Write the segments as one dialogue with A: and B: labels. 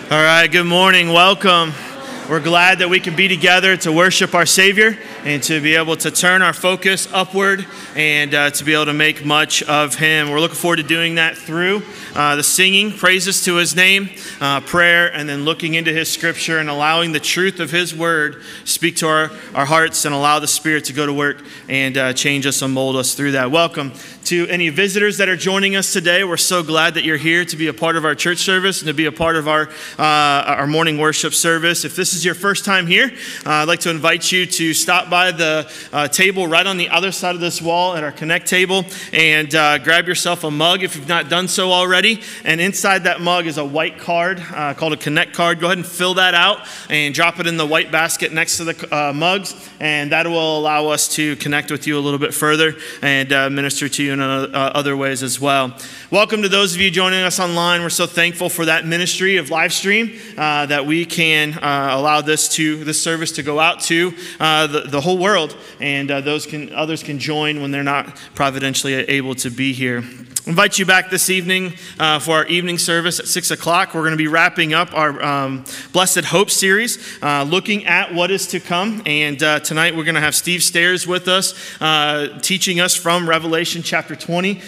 A: All right, good morning. Welcome. We're glad that we can be together to worship our Savior and to be able to turn our focus upward and to be able to make much of Him. We're looking forward to doing that through the singing, praises to His name, prayer, and then looking into His Scripture and allowing the truth of His Word speak to our hearts and allow the Spirit to go to work and change us and mold us through that. Welcome to any visitors that are joining us today. We're so glad that you're here to be a part of our church service and to be a part of our morning worship service. If this is your first time here, I'd like to invite you to stop by the table right on the other side of this wall at our Connect table and grab yourself a mug if you've not done so already. And inside that mug is a white card called a Connect card. Go ahead and fill that out and drop it in the white basket next to the mugs, and that will allow us to connect with you a little bit further and minister to you in other ways as well. Welcome to those of you joining us online. We're so thankful for that ministry of live stream that we can allow this service to go out to the whole world, and others can join when they're not providentially able to be here. I invite you back this evening for our evening service at 6 o'clock. We're going to be wrapping up our Blessed Hope series, looking at what is to come. And tonight we're going to have Steve Stairs with us, teaching us from Revelation chapter 20.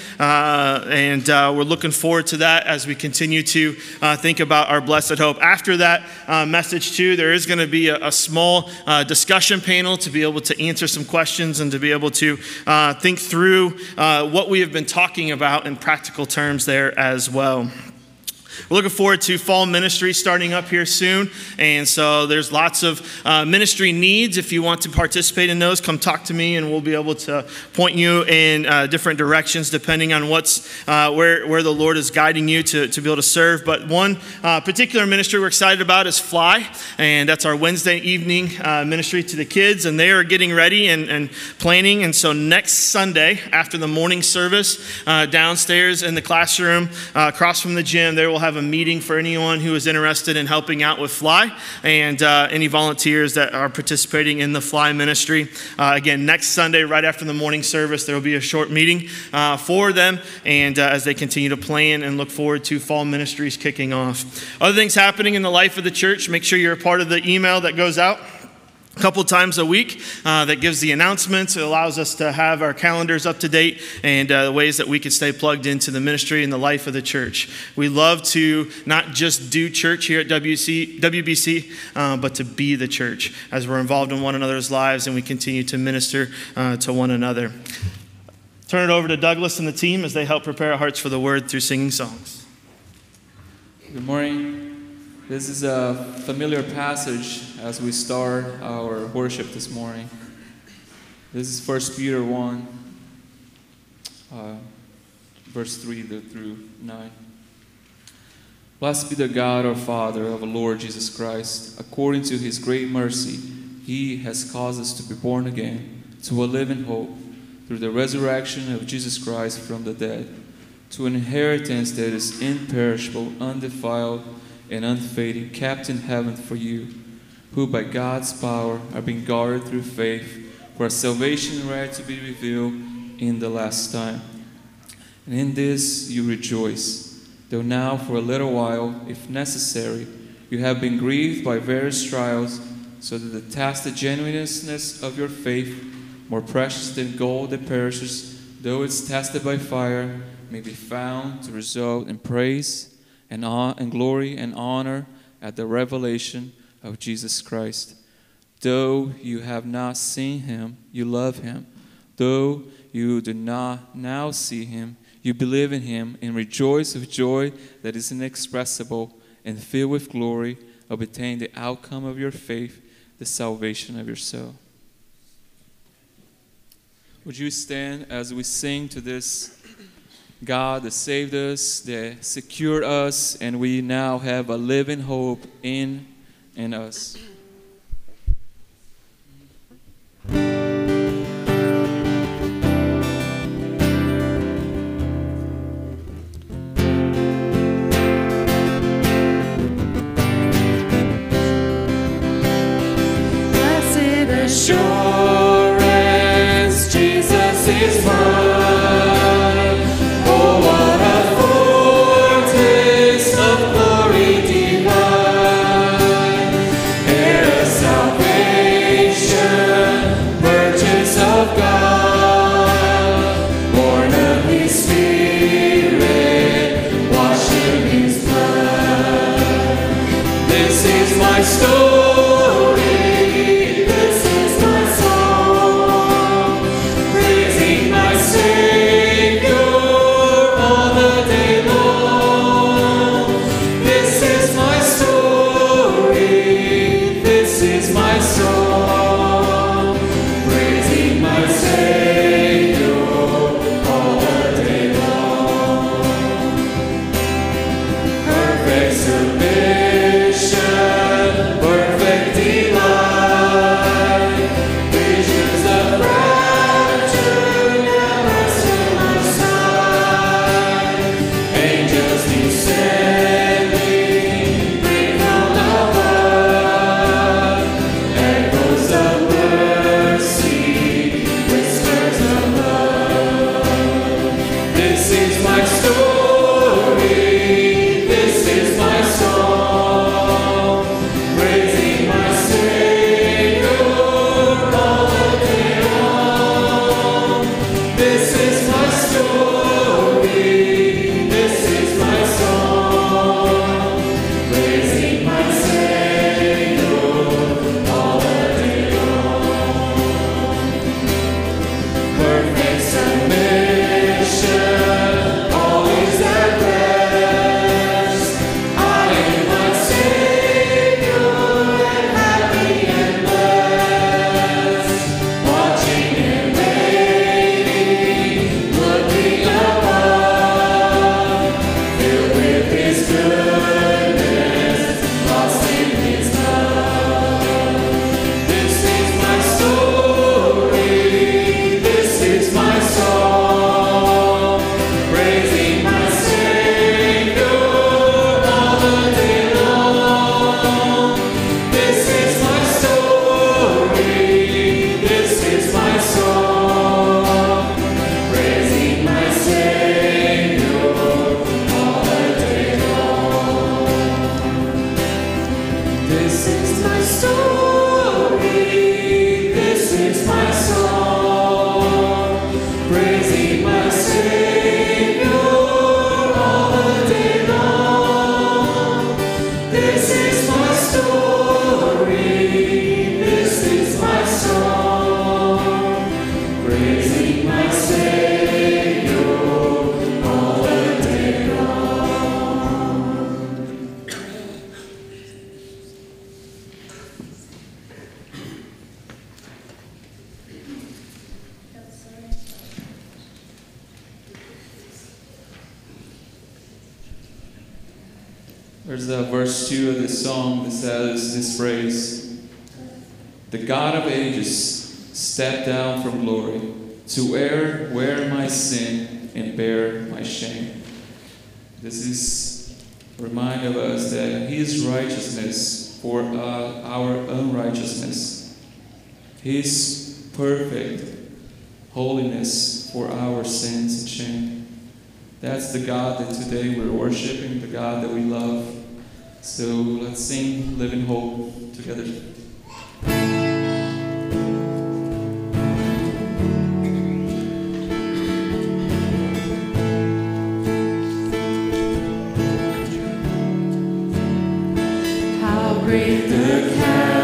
A: And we're looking forward to that as we continue to think about our Blessed Hope. After that message too, there is going to be a small discussion panel to be able to answer some questions and to be able to think through what we have been talking about in practical terms there as well. We're looking forward to fall ministry starting up here soon, and so there's lots of ministry needs. If you want to participate in those, come talk to me, and we'll be able to point you in different directions depending on where the Lord is guiding you to be able to serve. But one particular ministry we're excited about is Fly, and that's our Wednesday evening ministry to the kids, and they are getting ready and planning. And so next Sunday after the morning service, downstairs in the classroom across from the gym, there will have a meeting for anyone who is interested in helping out with Fly and any volunteers that are participating in the Fly ministry. Again, next Sunday, right after the morning service, there will be a short meeting for them, and as they continue to plan and look forward to fall ministries kicking off. Other things happening in the life of the church, make sure you're a part of the email that goes out a couple times a week that gives the announcements. It allows us to have our calendars up to date and the ways that we can stay plugged into the ministry and the life of the church. We love to not just do church here at WBC, but to be the church as we're involved in one another's lives and we continue to minister to one another. Turn it over to Douglas and the team as they help prepare our hearts for the word through singing songs.
B: Good morning. This is a familiar passage as we start our worship this morning. This is 1 Peter 1, verse 3 through 9. Blessed be the God, our Father, of our Lord Jesus Christ. According to His great mercy, He has caused us to be born again to a living hope through the resurrection of Jesus Christ from the dead, to an inheritance that is imperishable, undefiled, and unfading, kept in heaven for you, who by God's power are being guarded through faith for a salvation ready to be revealed in the last time. And in this you rejoice, though now for a little while, if necessary, you have been grieved by various trials, so that the tested genuineness of your faith, more precious than gold that perishes, though it's tested by fire, may be found to result in praise and glory and honor at the revelation of Jesus Christ. Though you have not seen Him, you love Him. Though you do not now see Him, you believe in Him and rejoice with joy that is inexpressible and filled with glory, obtain the outcome of your faith, the salvation of your soul. Would you stand as we sing to this God that saved us, that secured us, and we now have a living hope in us.
C: Blessed assurance, Jesus is mine. Oh, what a foretaste of glory divine.
B: There's a verse 2 of this song that says this phrase: "The God of ages stepped down from glory to wear my sin and bear my shame." This is a reminder of us that His righteousness for our unrighteousness, His perfect holiness for our sins and shame. That's the God that today we're worshiping, the God that we love. So let's sing Live in Hope together.
C: How great the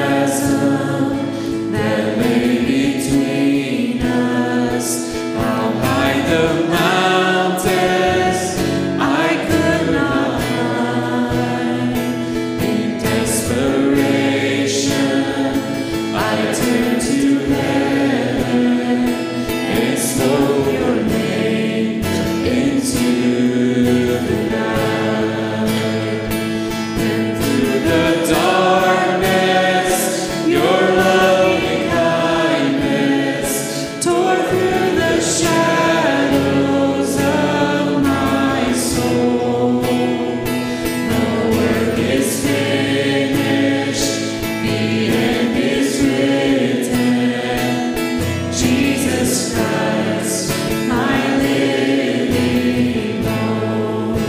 C: chasm that lay between us, how high the mountains I could not climb. In desperation, I turned to heaven and spoke your name into the night. And through the darkness, your loving kindness tore through the shadows of my soul. The work is finished, the end is written. Jesus Christ, my living hope.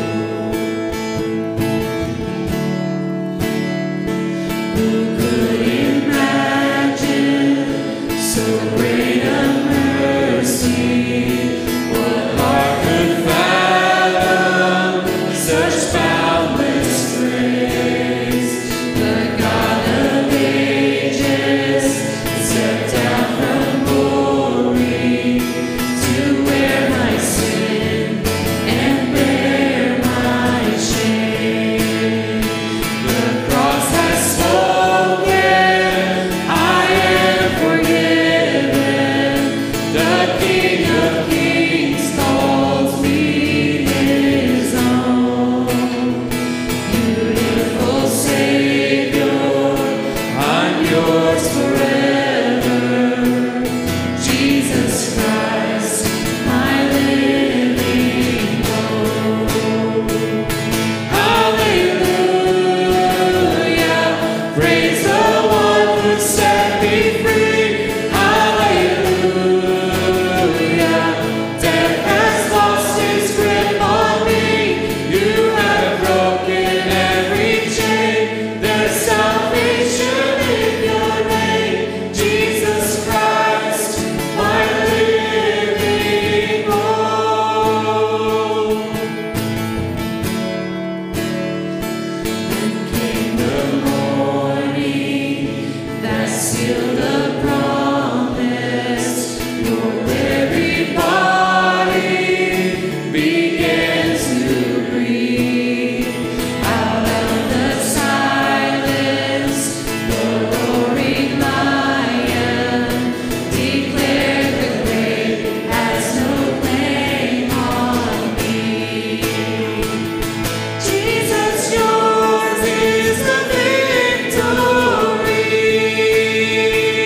C: Who could imagine so great a mercy? What heart could fathom such boundless grace? The God of ages stepped down from glory to wear my sin and bear my shame. The cross has spoken, I am forgiven. The King of Kings calls me His own. Beautiful Savior, I'm yours forever. Jesus Christ, my living hope. Hallelujah, praise the one who set me free. Hallelujah, death has lost its grip on me. You have broken every chain. There's salvation in your name. Jesus Christ, my living hope. Then came the morning that sealed the promise. Your very body began to breathe. Out of the silence, the roaring lion declared the grave has no claim on me. Jesus, yours is the victory.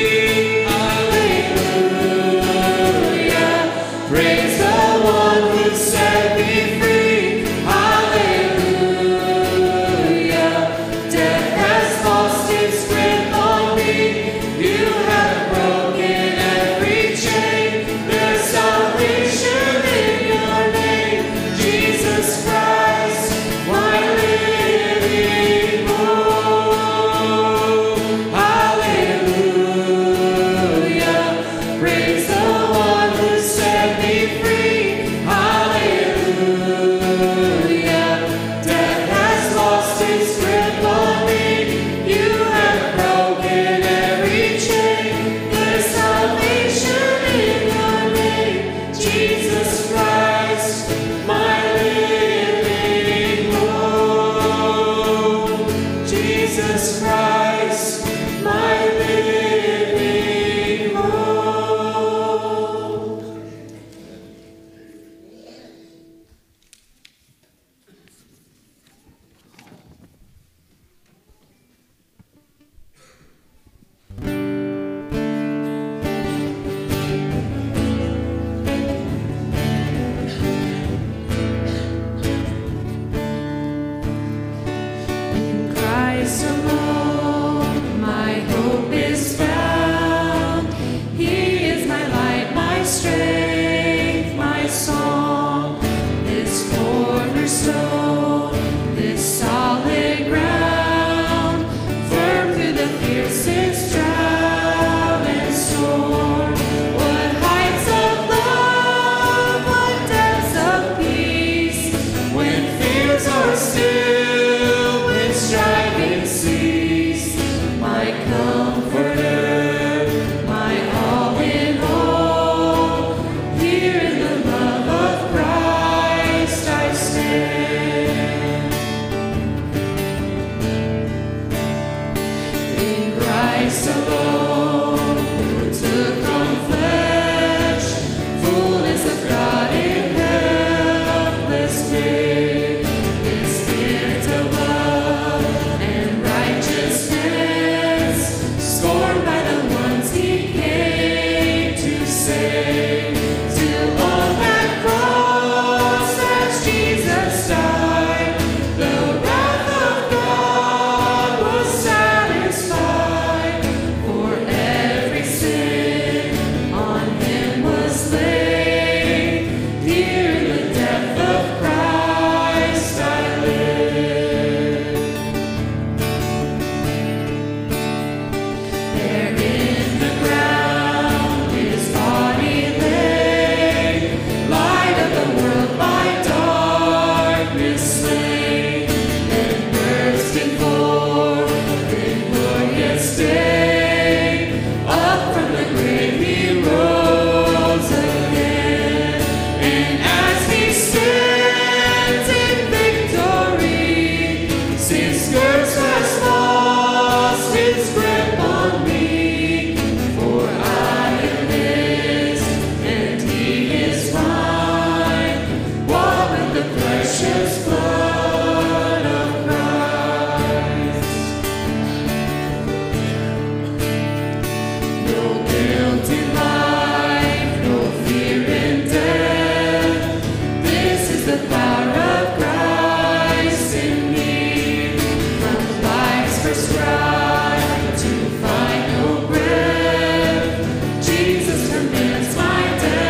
C: Christ alone my hope is found. He is my light, my strength, my song. This cornerstone, this solid ground, firm through the fiercest drought and storm. What heights of love, what depths of peace, when fears are still, when striving cease. My comforter, my all in all, here in the love of Christ I stand. In Christ alone, who took on flesh, fullness of God in helpless faith, His gift of love and righteousness, scorned by the ones He came to save. Till on that cross, as Jesus died, the wrath of God was satisfied. For every sin on Him was laid. Here in the death of Christ I live. There in the ground His body lay, light of the world by darkness slain, then bursting forth in glorious day, up from the grave He rose again. And as He stands in victory, sin's scourge has lost its grip on me. For I am His, and He is mine, bought with the precious blood of Christ. No guilt in life, no fear in death. This is the power of Christ in me. From life's first cry to final breath, Jesus commands my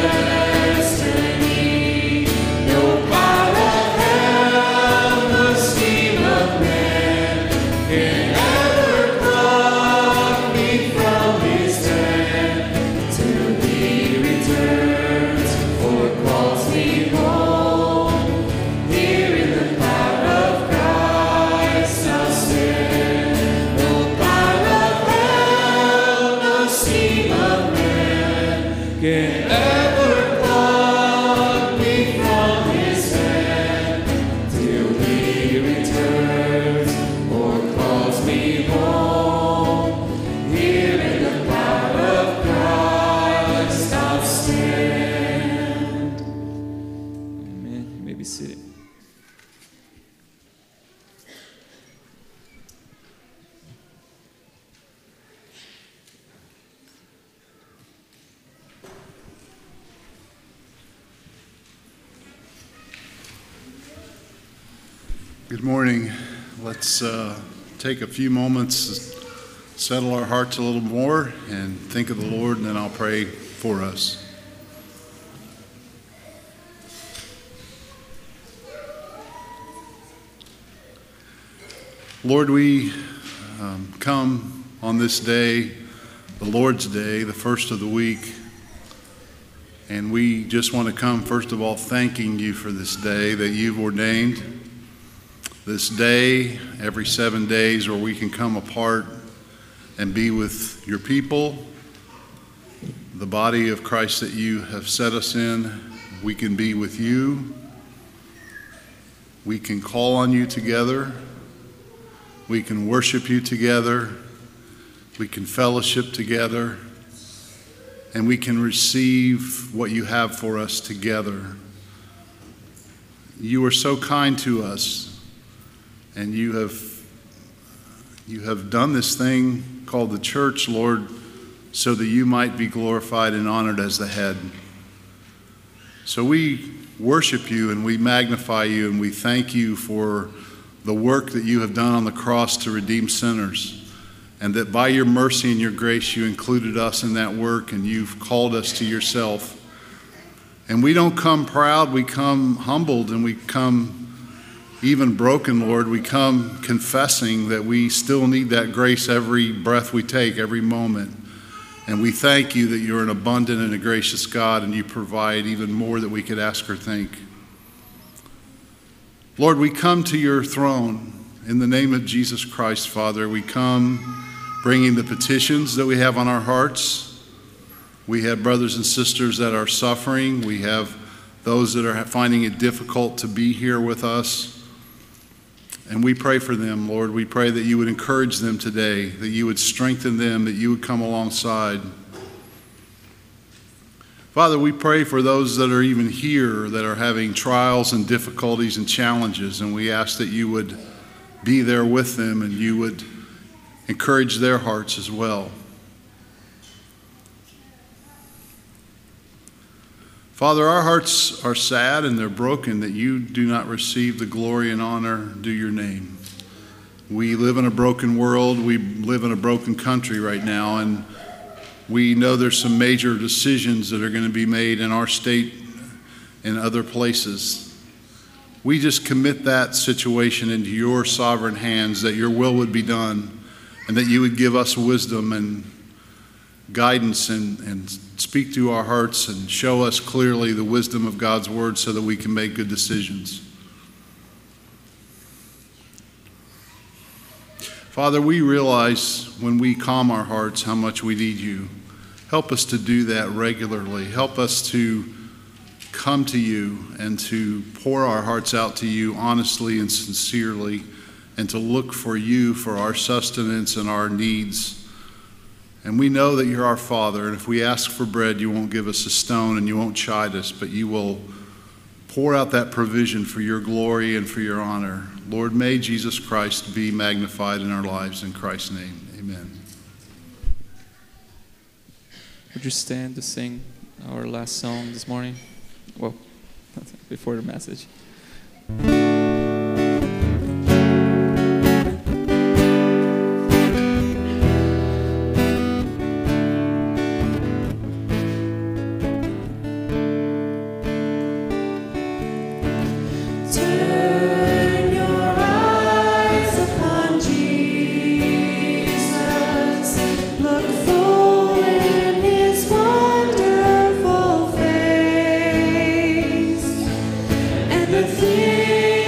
C: destiny. No power of hell, no scheme of man can ever pluck me from His hand. Till He returns or calls me home, here in the power of Christ I'll stand. No power of hell, no scheme of man can ever pluck me from His hand. Till He returns or calls me home, here in the power of Christ I'll stand.
B: Amen. You may be seated.
D: Good morning. Let's take a few moments to settle our hearts a little more and think of the Lord, and then I'll pray for us. Lord, we come on this day, the Lord's Day, the first of the week, and we just want to come, first of all, thanking you for this day that you've ordained. This day, every 7 days, where we can come apart and be with your people, the body of Christ that you have set us in. We can be with you. We can call on you together. We can worship you together. We can fellowship together. And we can receive what you have for us together. You are so kind to us. And you have done this thing called the church, Lord, so that you might be glorified and honored as the head. So we worship you and we magnify you and we thank you for the work that you have done on the cross to redeem sinners, and that by your mercy and your grace you included us in that work and you've called us to yourself. And we don't come proud, we come humbled, and we come even broken, Lord. We come confessing that we still need that grace every breath we take, every moment. And we thank you that you're an abundant and a gracious God, and you provide even more that we could ask or think. Lord, we come to your throne in the name of Jesus Christ, Father. We come bringing the petitions that we have on our hearts. We have brothers and sisters that are suffering. We have those that are finding it difficult to be here with us. And we pray for them, Lord. We pray that you would encourage them today, that you would strengthen them, that you would come alongside. Father, we pray for those that are even here that are having trials and difficulties and challenges, and we ask that you would be there with them and you would encourage their hearts as well. Father, our hearts are sad and they're broken that you do not receive the glory and honor due your name. We live in a broken world. We live in a broken country right now, and we know there's some major decisions that are going to be made in our state and other places. We just commit that situation into your sovereign hands, that your will would be done, and that you would give us wisdom and guidance and speak to our hearts and show us clearly the wisdom of God's word so that we can make good decisions. Father, we realize when we calm our hearts how much we need you. Help us to do that regularly. Help us to come to you and to pour our hearts out to you honestly and sincerely, and to look for you for our sustenance and our needs. And we know that you're our Father, and if we ask for bread, you won't give us a stone and you won't chide us, but you will pour out that provision for your glory and for your honor. Lord, may Jesus Christ be magnified in our lives. In Christ's name, amen.
B: Would you stand to sing our last song this morning? Well, before the message.
C: Turn your eyes upon Jesus. Look full in his wonderful face, and the things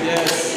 B: Yes.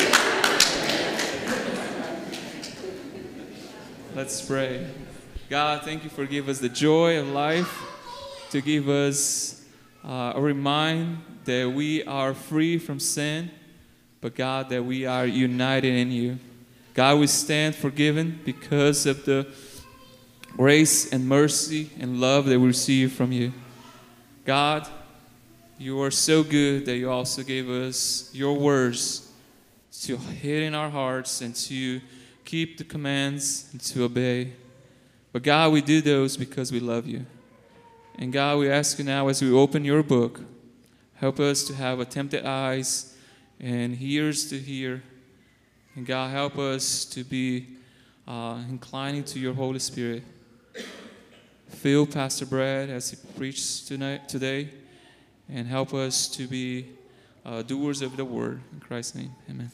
B: Let's pray. God, thank you for giving us the joy of life, to give us a reminder that we are free from sin, but God, that we are united in you. God, we stand forgiven because of the grace and mercy and love that we receive from you. God, you are so good that you also gave us your words to hid in our hearts and to keep the commands and to obey. But God, we do those because we love you. And God, we ask you now as we open your book, help us to have attentive eyes and ears to hear. And God, help us to be inclining to your Holy Spirit. Fill Pastor Brad as he preaches today, and help us to be doers of the word. In Christ's name, amen.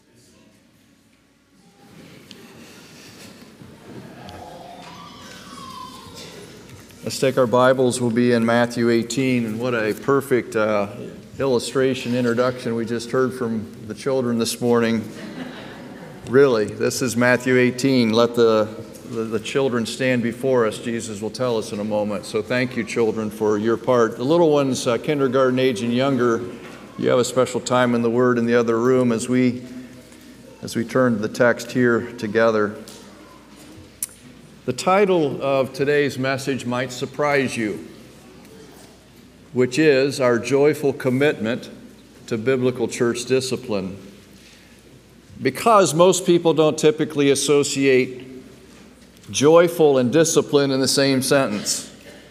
E: Let's take our Bibles. We'll be in Matthew 18, and what a perfect illustration, introduction we just heard from the children this morning. Really, this is Matthew 18. Let the children stand before us. Jesus will tell us in a moment. So thank you, children, for your part. The little ones, kindergarten age and younger, you have a special time in the Word in the other room as we turn to the text here together. The title of today's message might surprise you, which is Our Joyful Commitment to Biblical Church Discipline. Because most people don't typically associate joyful and discipline in the same sentence.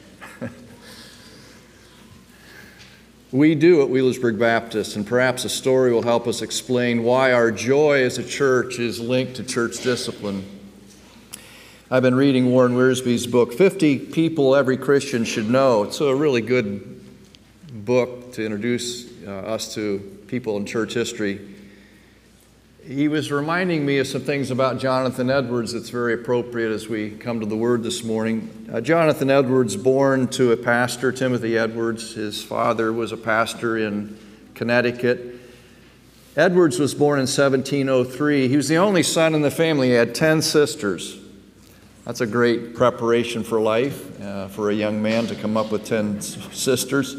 E: We do at Wheelersburg Baptist, and perhaps a story will help us explain why our joy as a church is linked to church discipline. I've been reading Warren Wiersbe's book, 50 People Every Christian Should Know. It's a really good book to introduce us to people in church history. He was reminding me of some things about Jonathan Edwards that's very appropriate as we come to the Word this morning. Jonathan Edwards, born to a pastor, Timothy Edwards. His father was a pastor in Connecticut. Edwards was born in 1703. He was the only son in the family. He had 10 sisters. That's a great preparation for life, for a young man to come up with 10 sisters.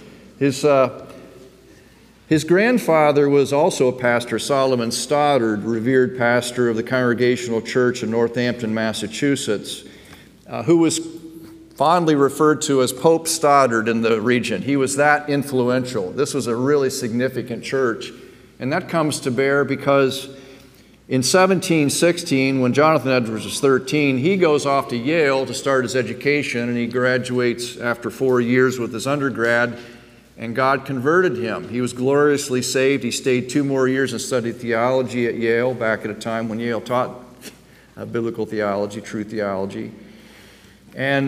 E: His grandfather was also a pastor, Solomon Stoddard, revered pastor of the Congregational Church in Northampton, Massachusetts, who was fondly referred to as Pope Stoddard in the region. He was that influential. This was a really significant church. And that comes to bear because in 1716, when Jonathan Edwards was 13, he goes off to Yale to start his education, and he graduates after 4 years with his undergrad. And God converted him. He was gloriously saved. He stayed 2 more years and studied theology at Yale, back at a time when Yale taught biblical theology, true theology. And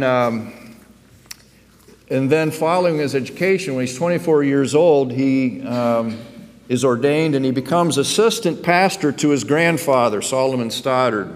E: then following his education, when he's 24 years old, he is ordained and he becomes assistant pastor to his grandfather, Solomon Stoddard.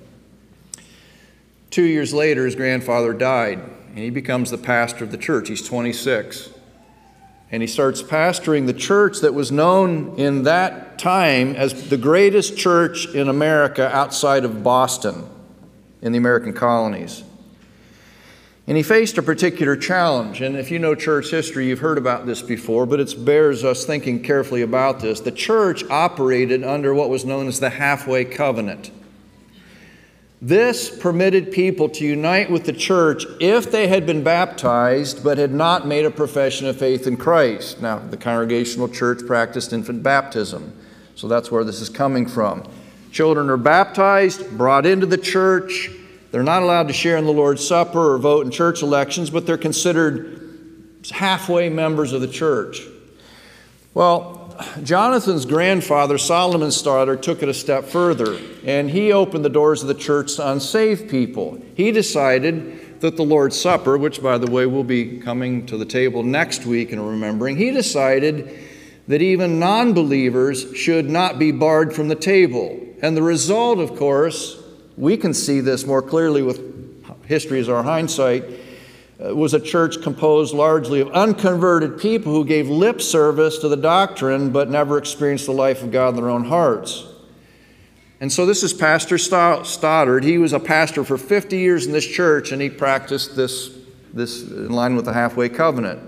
E: 2 years later, his grandfather died, and he becomes the pastor of the church. He's 26. And he starts pastoring the church that was known in that time as the greatest church in America outside of Boston, in the American colonies. And he faced a particular challenge. And if you know church history, you've heard about this before, but it bears us thinking carefully about this. The church operated under what was known as the halfway covenant. This permitted people to unite with the church if they had been baptized but had not made a profession of faith in Christ. Now, the Congregational Church practiced infant baptism, so that's where this is coming from. Children are baptized, brought into the church. They're not allowed to share in the Lord's Supper or vote in church elections, but they're considered halfway members of the church. Well, Jonathan's grandfather, Solomon Stoddard, took it a step further, and he opened the doors of the church to unsaved people. He decided that the Lord's Supper, which, by the way, will be coming to the table next week and remembering, he decided that even non-believers should not be barred from the table. And the result, of course, we can see this more clearly with history as our hindsight. was a church composed largely of unconverted people who gave lip service to the doctrine but never experienced the life of God in their own hearts. And so this is Pastor Stoddard. He was a pastor for 50 years in this church, and he practiced this in line with the halfway covenant.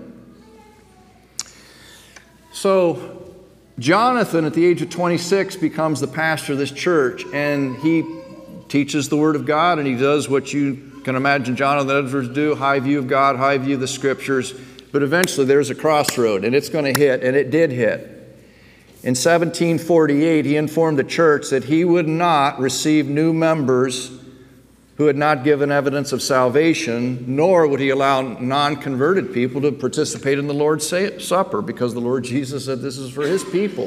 E: So Jonathan, at the age of 26, becomes the pastor of this church, and he teaches the Word of God, and he does what you can imagine Jonathan Edwards do, high view of God, high view of the Scriptures. But eventually there's a crossroad, and it's going to hit, and it did hit. In 1748, he informed the church that he would not receive new members who had not given evidence of salvation, nor would he allow non-converted people to participate in the Lord's Supper, because the Lord Jesus said this is for his people.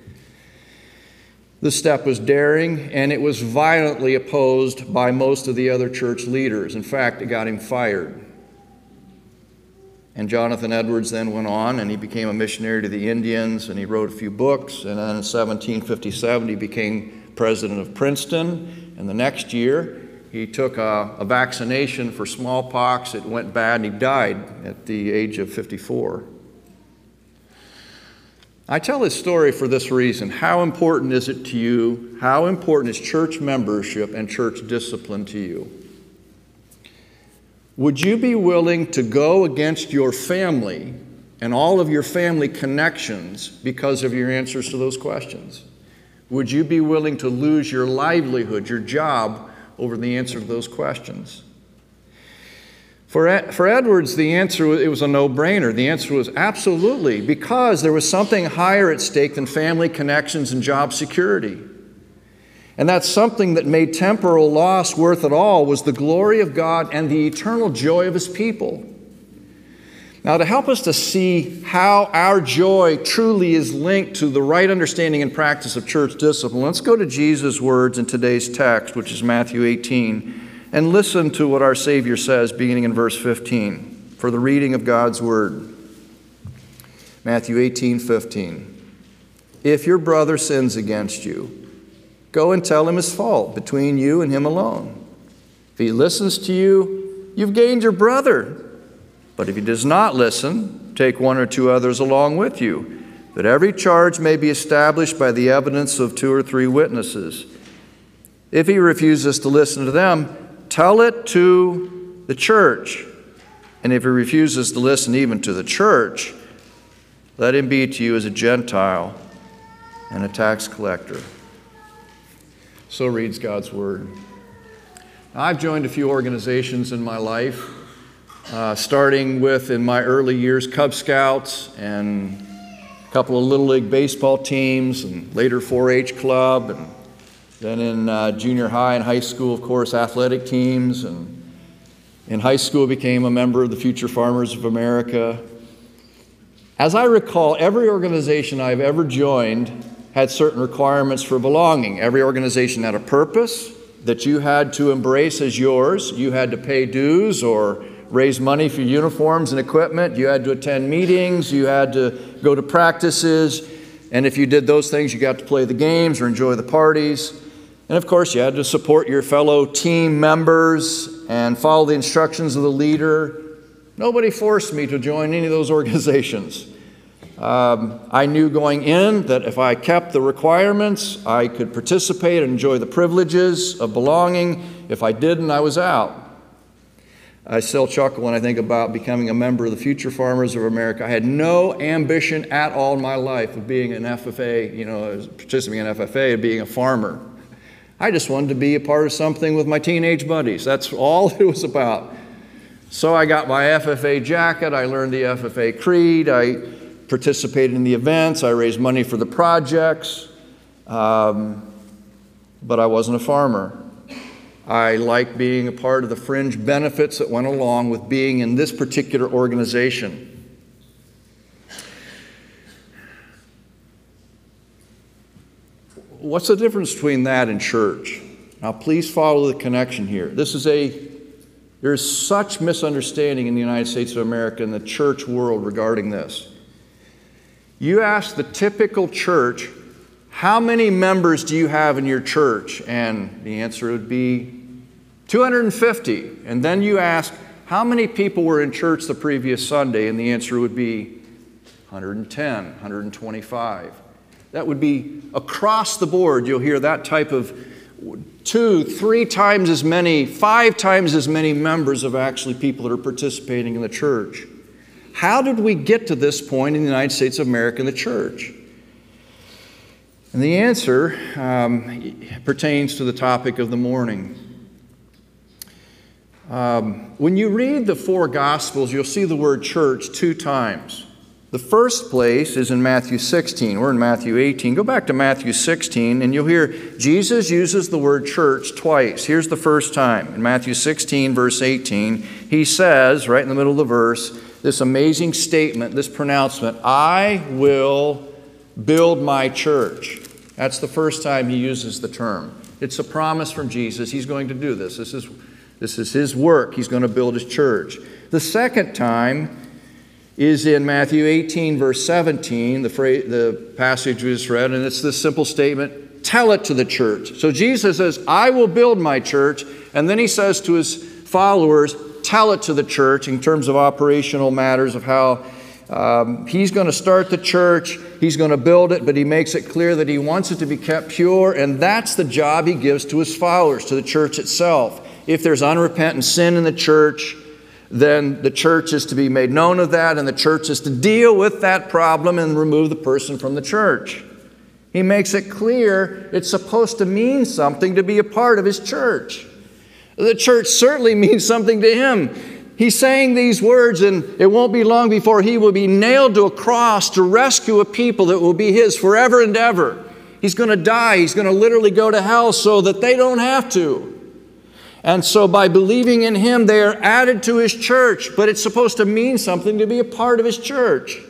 E: The step was daring, and it was violently opposed by most of the other church leaders. In fact, it got him fired. And Jonathan Edwards then went on, and he became a missionary to the Indians, and he wrote a few books. And then in 1757, he became president of Princeton. And the next year, he took a vaccination for smallpox. It went bad, and he died at the age of 54. I tell this story for this reason. How important is it to you? How important is church membership and church discipline to you? Would you be willing to go against your family and all of your family connections because of your answers to those questions? Would you be willing to lose your livelihood, your job, over the answer to those questions? For Edwards, the answer, it was a no-brainer. The answer was absolutely, because there was something higher at stake than family connections and job security. And that's something that made temporal loss worth it all was the glory of God and the eternal joy of his people. Now, to help us to see how our joy truly is linked to the right understanding and practice of church discipline, let's go to Jesus' words in today's text, which is Matthew 18. And listen to what our Savior says, beginning in verse 15, for the reading of God's Word. Matthew 18:15. If your brother sins against you, go and tell him his fault between you and him alone. If he listens to you, you've gained your brother. But if he does not listen, take one or two others along with you, that every charge may be established by the evidence of 2 or 3 witnesses. If he refuses to listen to them, tell it to the church. And if he refuses to listen even to the church, let him be to you as a Gentile and a tax collector. So reads God's Word. Now, I've joined a few organizations in my life, starting with, in my early years, Cub Scouts and a couple of Little League baseball teams, and later 4-H club, and then in junior high and high school, of course, athletic teams. And in high school, became a member of the Future Farmers of America. As I recall, every organization I've ever joined had certain requirements for belonging. Every organization had a purpose that you had to embrace as yours. You had to pay dues or raise money for uniforms and equipment. You had to attend meetings. You had to go to practices. And if you did those things, you got to play the games or enjoy the parties. And of course, you had to support your fellow team members and follow the instructions of the leader. Nobody forced me to join any of those organizations. I knew going in that if I kept the requirements, I could participate and enjoy the privileges of belonging. If I didn't, I was out. I still chuckle when I think about becoming a member of the Future Farmers of America. I had no ambition at all in my life of being an FFA, participating in FFA, and being a farmer. I just wanted to be a part of something with my teenage buddies. That's all it was about. So I got my FFA jacket. I learned the FFA creed. I participated in the events. I raised money for the projects. But I wasn't a farmer. I liked being a part of the fringe benefits that went along with being in this particular organization. What's the difference between that and church? Now, please follow the connection here. There's such misunderstanding in the United States of America and the church world regarding this. You ask the typical church, how many members do you have in your church? And the answer would be 250. And then you ask, How many people were in church the previous Sunday? And the answer would be 110, 125. That would be across the board. You'll hear that type of 2, 3 times as many, 5 times as many members of actually people that are participating in the church. How did we get to this point in the United States of America in the church? And the answer pertains to the topic of the morning. When you read the 4 Gospels, you'll see the word church 2 times. The first place is in Matthew 16. We're in Matthew 18. Go back to Matthew 16, and you'll hear Jesus uses the word church twice. Here's the first time. In Matthew 16, verse 18, he says, right in the middle of the verse, this amazing statement, this pronouncement, "I will build my church." That's the first time he uses the term. It's a promise from Jesus. He's going to do this. This is his work. He's going to build his church. The second time is in Matthew 18, verse 17, the passage we just read, and it's this simple statement, "Tell it to the church." So Jesus says, "I will build my church," and then he says to his followers, "Tell it to the church," in terms of operational matters of how he's going to start the church, he's going to build it, but he makes it clear that he wants it to be kept pure, and that's the job he gives to his followers, to the church itself. If there's unrepentant sin in the church, then the church is to be made known of that, and the church is to deal with that problem and remove the person from the church. He makes it clear it's supposed to mean something to be a part of his church. The church certainly means something to him. He's saying these words, and it won't be long before he will be nailed to a cross to rescue a people that will be his forever and ever. He's going to die. He's going to literally go to hell so that they don't have to. And so by believing in him, they are added to his church, but it's supposed to mean something to be a part of his church.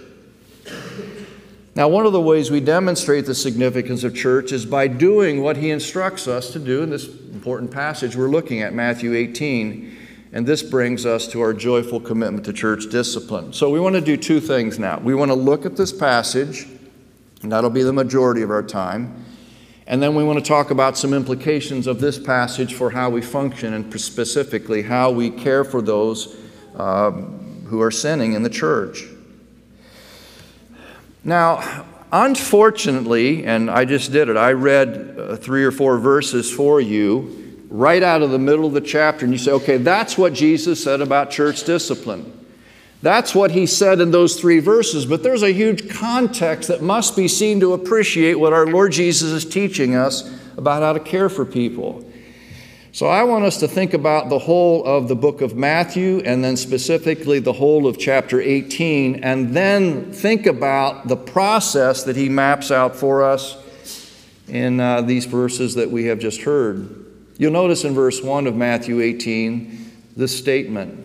E: Now, one of the ways we demonstrate the significance of church is by doing what he instructs us to do in this important passage we're looking at, Matthew 18. And this brings us to our joyful commitment to church discipline. So we want to do 2 things now. We want to look at this passage, and that'll be the majority of our time. And then we want to talk about some implications of this passage for how we function, and specifically how we care for those who are sinning in the church. Now, unfortunately, and I just did it, I read 3 or 4 verses for you right out of the middle of the chapter, and you say, okay, that's what Jesus said about church discipline. That's what he said in those 3 verses, but there's a huge context that must be seen to appreciate what our Lord Jesus is teaching us about how to care for people. So I want us to think about the whole of the book of Matthew, and then specifically the whole of chapter 18, and then think about the process that he maps out for us in these verses that we have just heard. You'll notice in verse 1 of Matthew 18 this statement.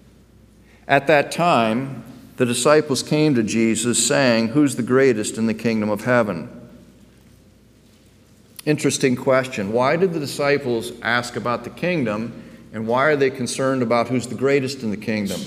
E: At that time, the disciples came to Jesus saying, "Who's the greatest in the kingdom of heaven?" Interesting question. Why did the disciples ask about the kingdom, and why are they concerned about who's the greatest in the kingdom?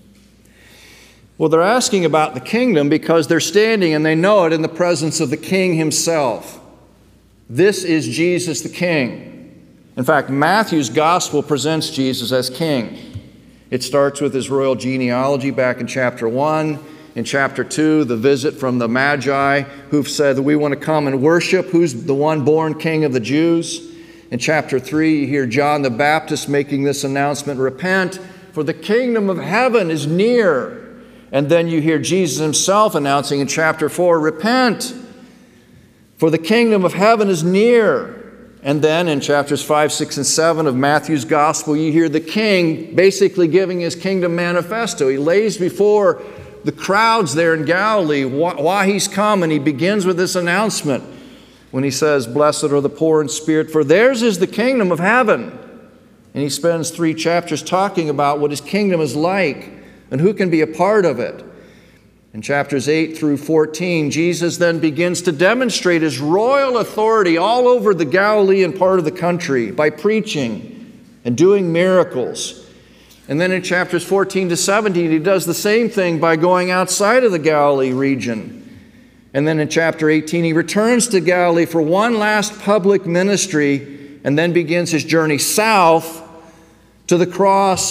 E: Well, they're asking about the kingdom because they're standing, and they know it, in the presence of the King himself. This is Jesus the King. In fact, Matthew's gospel presents Jesus as king. It starts with his royal genealogy back in chapter 1. In chapter 2, the visit from the Magi who've said that we want to come and worship who's the one born king of the Jews. In chapter 3, you hear John the Baptist making this announcement, "Repent, for the kingdom of heaven is near." And then you hear Jesus himself announcing in chapter 4, "Repent, for the kingdom of heaven is near." And then in chapters 5, 6, and 7 of Matthew's gospel, you hear the king basically giving his kingdom manifesto. He lays before the crowds there in Galilee why he's come, and he begins with this announcement when he says, "Blessed are the poor in spirit, for theirs is the kingdom of heaven." And he spends 3 chapters talking about what his kingdom is like and who can be a part of it. In chapters 8 through 14, Jesus then begins to demonstrate his royal authority all over the Galilean part of the country by preaching and doing miracles. And then in chapters 14 to 17, he does the same thing by going outside of the Galilee region. And then in chapter 18, he returns to Galilee for one last public ministry, and then begins his journey south to the cross,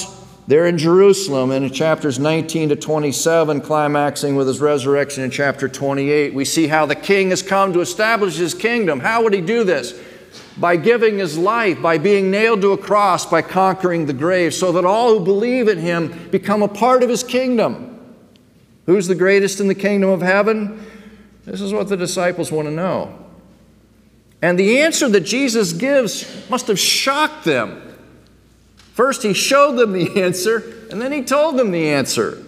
E: there in Jerusalem, and in chapters 19 to 27, climaxing with his resurrection in chapter 28, we see how the king has come to establish his kingdom. How would he do this? By giving his life, by being nailed to a cross, by conquering the grave, so that all who believe in him become a part of his kingdom. Who's the greatest in the kingdom of heaven? This is what the disciples want to know. And the answer that Jesus gives must have shocked them. First, he showed them the answer, and then he told them the answer.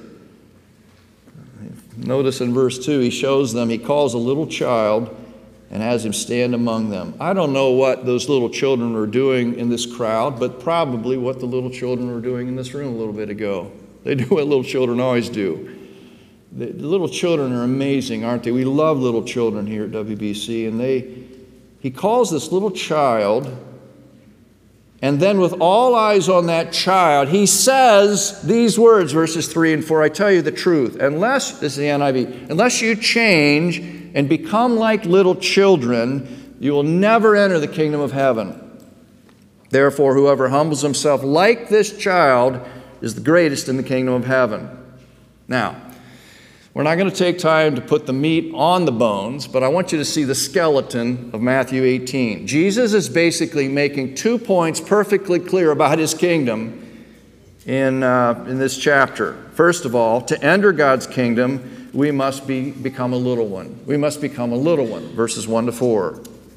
E: Notice in verse 2, he shows them, he calls a little child and has him stand among them. I don't know what those little children were doing in this crowd, but probably what the little children were doing in this room a little bit ago. They do what little children always do. The little children are amazing, aren't they? We love little children here at WBC, and he calls this little child, and then with all eyes on that child, he says these words, verses 3 and 4, I tell you the truth, this is the NIV, unless you change and become like little children, you will never enter the kingdom of heaven. Therefore, whoever humbles himself like this child is the greatest in the kingdom of heaven. Now, we're not going to take time to put the meat on the bones, but I want you to see the skeleton of Matthew 18. Jesus is basically making 2 points perfectly clear about his kingdom in this chapter. First of all, to enter God's kingdom, we must become a little one. We must become a little one, verses 1 to 4.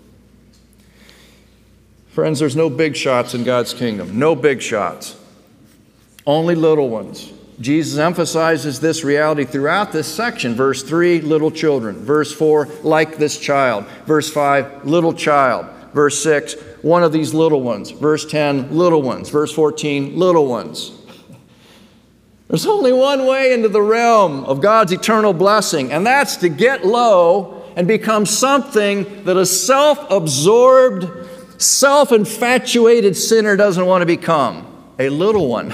E: Friends, there's no big shots in God's kingdom. No big shots. Only little ones. Jesus emphasizes this reality throughout this section. Verse 3, little children. Verse 4, like this child. Verse 5, little child. Verse 6, one of these little ones. Verse 10, little ones. Verse 14, little ones. There's only one way into the realm of God's eternal blessing, and that's to get low and become something that a self-absorbed, self-infatuated sinner doesn't want to become. A little one.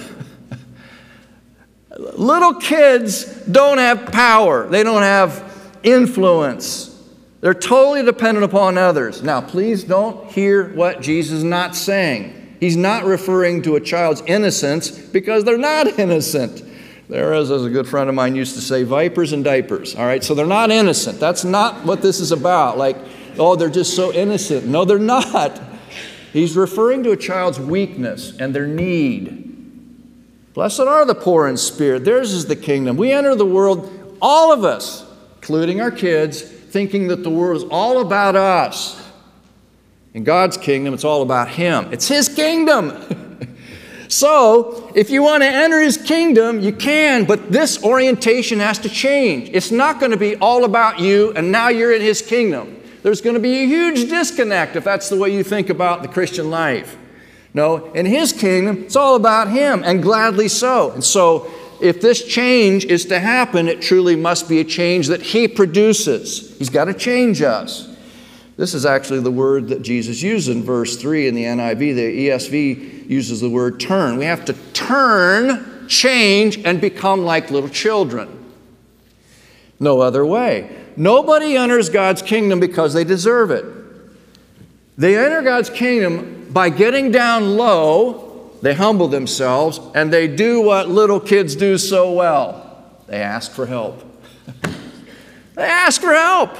E: Little kids don't have power. They don't have influence. They're totally dependent upon others. Now, please don't hear what Jesus is not saying. He's not referring to a child's innocence because they're not innocent. They're, as a good friend of mine used to say, vipers and diapers. All right, so they're not innocent. That's not what this is about. Like, oh, they're just so innocent. No, they're not. He's referring to a child's weakness and their need. Blessed are the poor in spirit. Theirs is the kingdom. We enter the world, all of us, including our kids, thinking that the world is all about us. In God's kingdom, it's all about Him. It's His kingdom. So, if you want to enter His kingdom, you can, but this orientation has to change. It's not going to be all about you, and now you're in His kingdom. There's going to be a huge disconnect if that's the way you think about the Christian life. No, in His kingdom, it's all about Him, and gladly so. And so, if this change is to happen, it truly must be a change that He produces. He's got to change us. This is actually the word that Jesus used in verse 3 in the NIV. The ESV uses the word turn. We have to turn, change, and become like little children. No other way. Nobody enters God's kingdom because they deserve it. They enter God's kingdom by getting down low. They humble themselves, and they do what little kids do so well. They ask for help. They ask for help.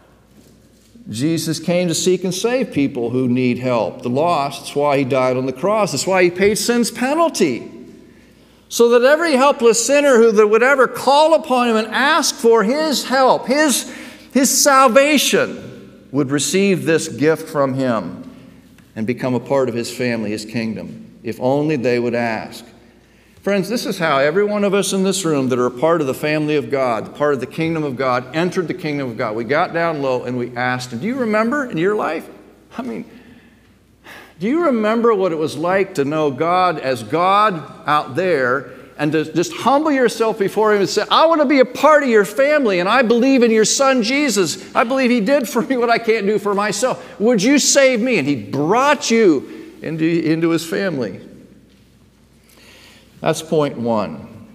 E: Jesus came to seek and save people who need help, the lost. That's why He died on the cross. That's why He paid sin's penalty. So that every helpless sinner who would ever call upon Him and ask for His help, His salvation, would receive this gift from Him and become a part of His family, His kingdom, if only they would ask. Friends, this is how every one of us in this room that are a part of the family of God, part of the kingdom of God, entered the kingdom of God. We got down low and we asked Him. Do you remember in your life? I mean, do you remember what it was like to know God as God out there and to just humble yourself before Him and say, I want to be a part of your family, and I believe in your Son Jesus. I believe He did for me what I can't do for myself. Would you save me? And He brought you into His family. That's point one.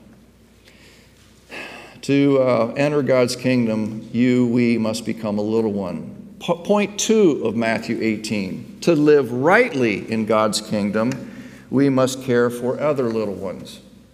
E: To enter God's kingdom, we must become a little one. Point 2 of Matthew 18. To live rightly in God's kingdom, we must care for other little ones.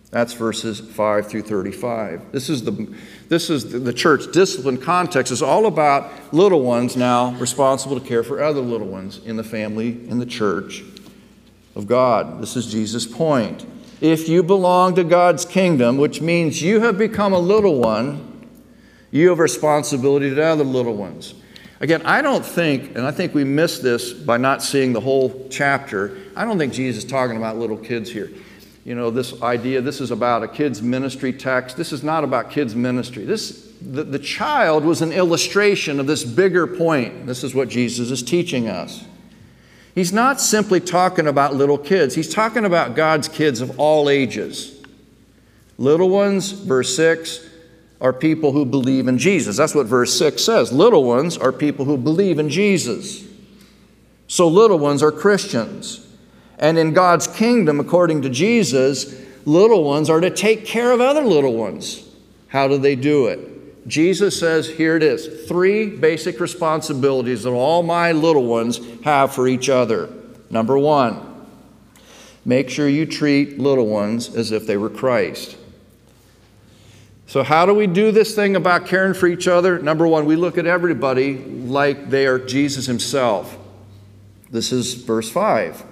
E: That's verses 5 through 35. This is the church discipline context. Is all about little ones now responsible to care for other little ones in the family, in the church of God. This is Jesus' point. If you belong to God's kingdom, which means you have become a little one, you have responsibility to other little ones. Again, I don't think, and I think we miss this by not seeing the whole chapter, I don't think Jesus is talking about little kids here. You know, this idea, this is about a kid's ministry text. This is not about kids' ministry. The child was an illustration of this bigger point. This is what Jesus is teaching us. He's not simply talking about little kids. He's talking about God's kids of all ages. Little ones, verse 6, are people who believe in Jesus. That's what verse 6 says. Little ones are people who believe in Jesus. So little ones are Christians. And in God's kingdom, according to Jesus, little ones are to take care of other little ones. How do they do it? Jesus says, here it is, 3 basic responsibilities that all my little ones have for each other. Number 1, make sure you treat little ones as if they were Christ. So how do we do this thing about caring for each other? Number 1, we look at everybody like they are Jesus himself. This is verse 5.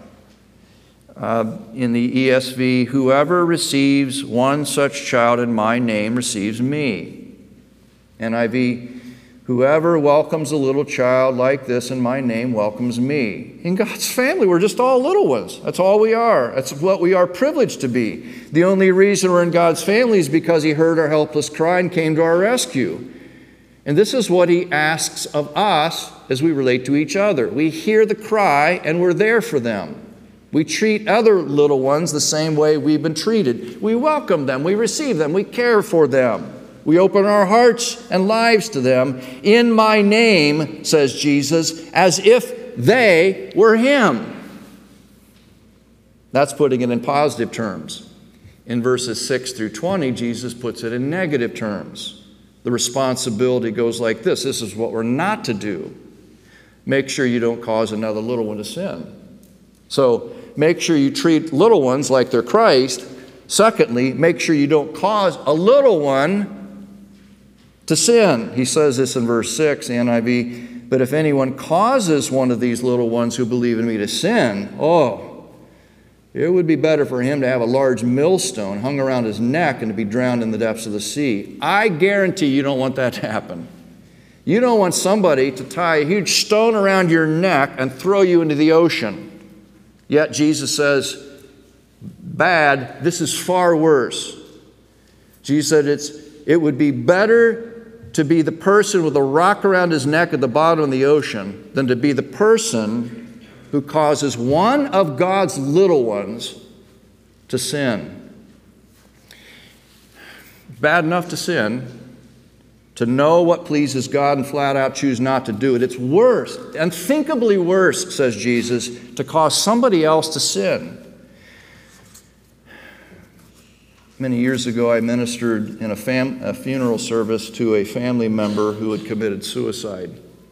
E: In the ESV, whoever receives one such child in my name receives me. NIV, whoever welcomes a little child like this in my name welcomes me. In God's family, we're just all little ones. That's all we are. That's what we are privileged to be. The only reason we're in God's family is because he heard our helpless cry and came to our rescue. And this is what he asks of us as we relate to each other. We hear the cry and we're there for them. We treat other little ones the same way we've been treated. We welcome them, we receive them, we care for them. We open our hearts and lives to them in my name, says Jesus, as if they were him. That's putting it in positive terms. In verses 6 through 20, Jesus puts it in negative terms. The responsibility goes like this. This is what we're not to do. Make sure you don't cause another little one to sin. So make sure you treat little ones like they're Christ. Secondly, make sure you don't cause a little one to sin. He says this in verse 6, NIV, but if anyone causes one of these little ones who believe in me to sin, it would be better for him to have a large millstone hung around his neck and to be drowned in the depths of the sea. I guarantee you don't want that to happen. You don't want somebody to tie a huge stone around your neck and throw you into the ocean. Yet Jesus says, bad, this is far worse. Jesus said it would be better to be the person with a rock around his neck at the bottom of the ocean than to be the person who causes one of God's little ones to sin. Bad enough to sin, to know what pleases God and flat out choose not to do it. It's worse, unthinkably worse, says Jesus, to cause somebody else to sin. Many years ago, I ministered in a funeral service to a family member who had committed suicide.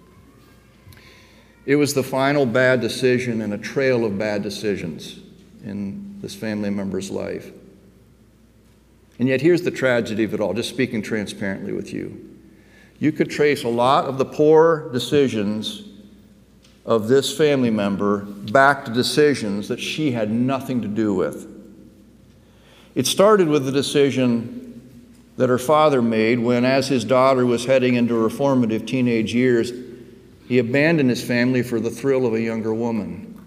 E: It was the final bad decision in a trail of bad decisions in this family member's life. And yet here's the tragedy of it all, just speaking transparently with you. You could trace a lot of the poor decisions of this family member back to decisions that she had nothing to do with. It started with the decision that her father made when, as his daughter was heading into her formative teenage years, he abandoned his family for the thrill of a younger woman.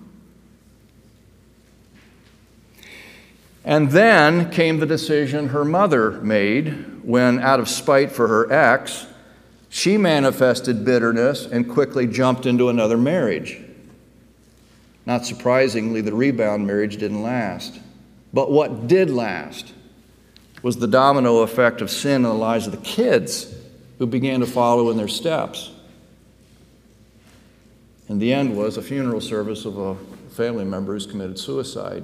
E: And then came the decision her mother made when, out of spite for her ex, she manifested bitterness and quickly jumped into another marriage. Not surprisingly, the rebound marriage didn't last. But what did last was the domino effect of sin in the lives of the kids who began to follow in their steps. And the end was a funeral service of a family member who's committed suicide.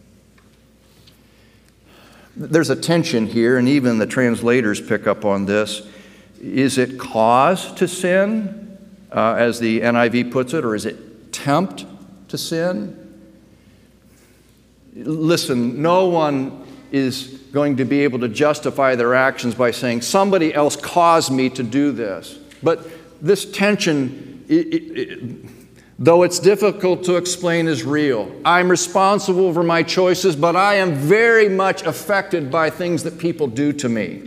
E: There's a tension here, and even the translators pick up on this. Is it cause to sin, as the NIV puts it, or is it tempt to sin? Listen, no one is going to be able to justify their actions by saying, somebody else caused me to do this. But this tension, though it's difficult to explain, is real. I'm responsible for my choices, but I am very much affected by things that people do to me.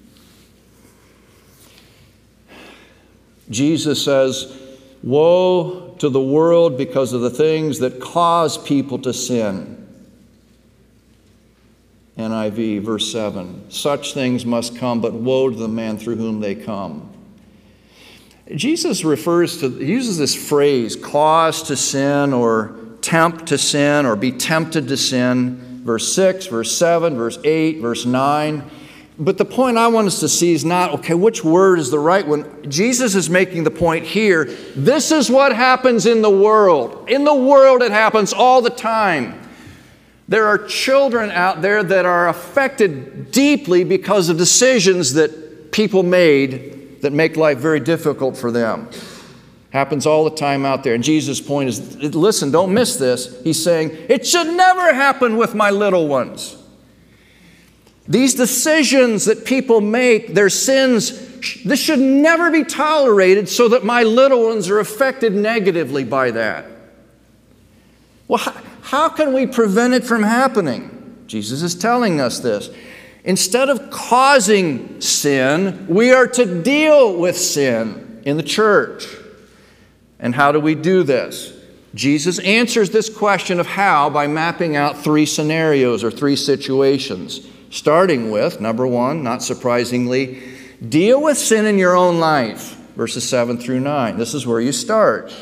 E: Jesus says, woe to the world because of the things that cause people to sin. NIV, verse 7. Such things must come, but woe to the man through whom they come. Jesus uses this phrase, cause to sin, or tempt to sin, or be tempted to sin. Verse 6, verse 7, verse 8, verse 9. But the point I want us to see is not, okay, which word is the right one? Jesus is making the point here. This is what happens in the world. In the world, it happens all the time. There are children out there that are affected deeply because of decisions that people made that make life very difficult for them. Happens all the time out there. And Jesus' point is, listen, don't miss this. He's saying, it should never happen with my little ones. These decisions that people make, their sins, this should never be tolerated so that my little ones are affected negatively by that. Well, how can we prevent it from happening? Jesus is telling us this. Instead of causing sin, we are to deal with sin in the church. And how do we do this? Jesus answers this question of how by mapping out 3 scenarios or 3 situations. Starting with, number 1, not surprisingly, deal with sin in your own life. Verses 7 through 9. This is where you start.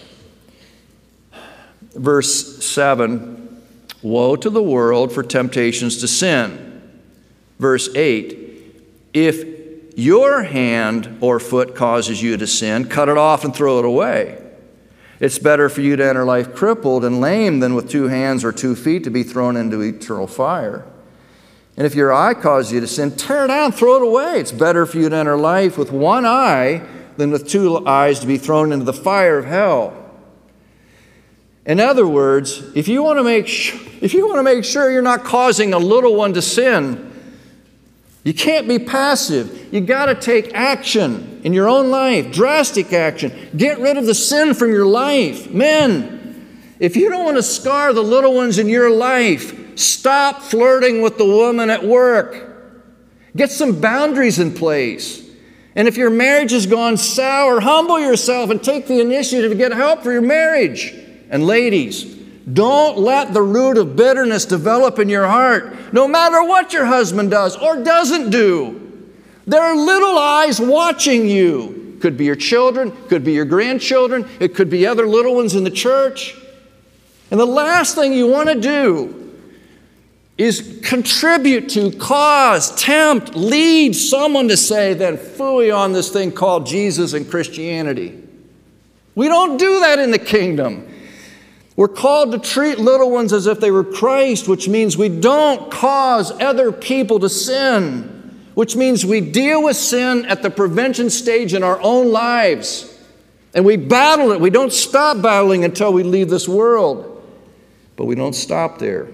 E: Verse 7, woe to the world for temptations to sin. Verse 8, if your hand or foot causes you to sin, cut it off and throw it away. It's better for you to enter life crippled and lame than with 2 hands or 2 feet to be thrown into eternal fire. And if your eye causes you to sin, tear it down, throw it away. It's better for you to enter life with 1 eye than with 2 eyes to be thrown into the fire of hell. In other words, if you want to make sure you're not causing a little one to sin, you can't be passive. You got to take action in your own life, drastic action. Get rid of the sin from your life. Men, if you don't want to scar the little ones in your life, stop flirting with the woman at work. Get some boundaries in place. And if your marriage has gone sour, humble yourself and take the initiative to get help for your marriage. And ladies, don't let the root of bitterness develop in your heart, no matter what your husband does or doesn't do. There are little eyes watching you. Could be your children, could be your grandchildren, it could be other little ones in the church. And the last thing you want to do is contribute to, cause, tempt, lead someone to say, then phooey on this thing called Jesus and Christianity. We don't do that in the kingdom. We're called to treat little ones as if they were Christ, which means we don't cause other people to sin, which means we deal with sin at the prevention stage in our own lives. And we battle it. We don't stop battling until we leave this world. But we don't stop there.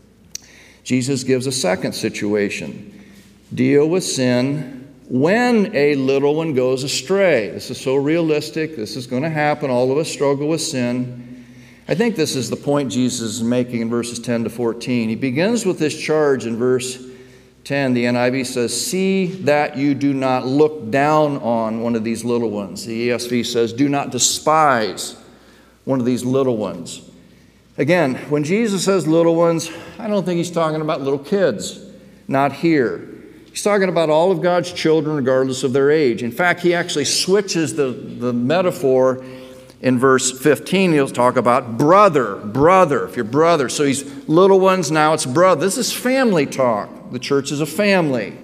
E: Jesus gives a second situation. Deal with sin when a little one goes astray. This is so realistic. This is going to happen. All of us struggle with sin. I think this is the point Jesus is making in verses 10 to 14. He begins with this charge in verse 10. The NIV says, see that you do not look down on one of these little ones. The ESV says, do not despise one of these little ones. Again, when Jesus says little ones, I don't think he's talking about little kids. Not here. He's talking about all of God's children regardless of their age. In fact, he actually switches the metaphor. In verse 15, he'll talk about brother, if you're brother. So he's little ones, now it's brother. This is family talk. The church is a family.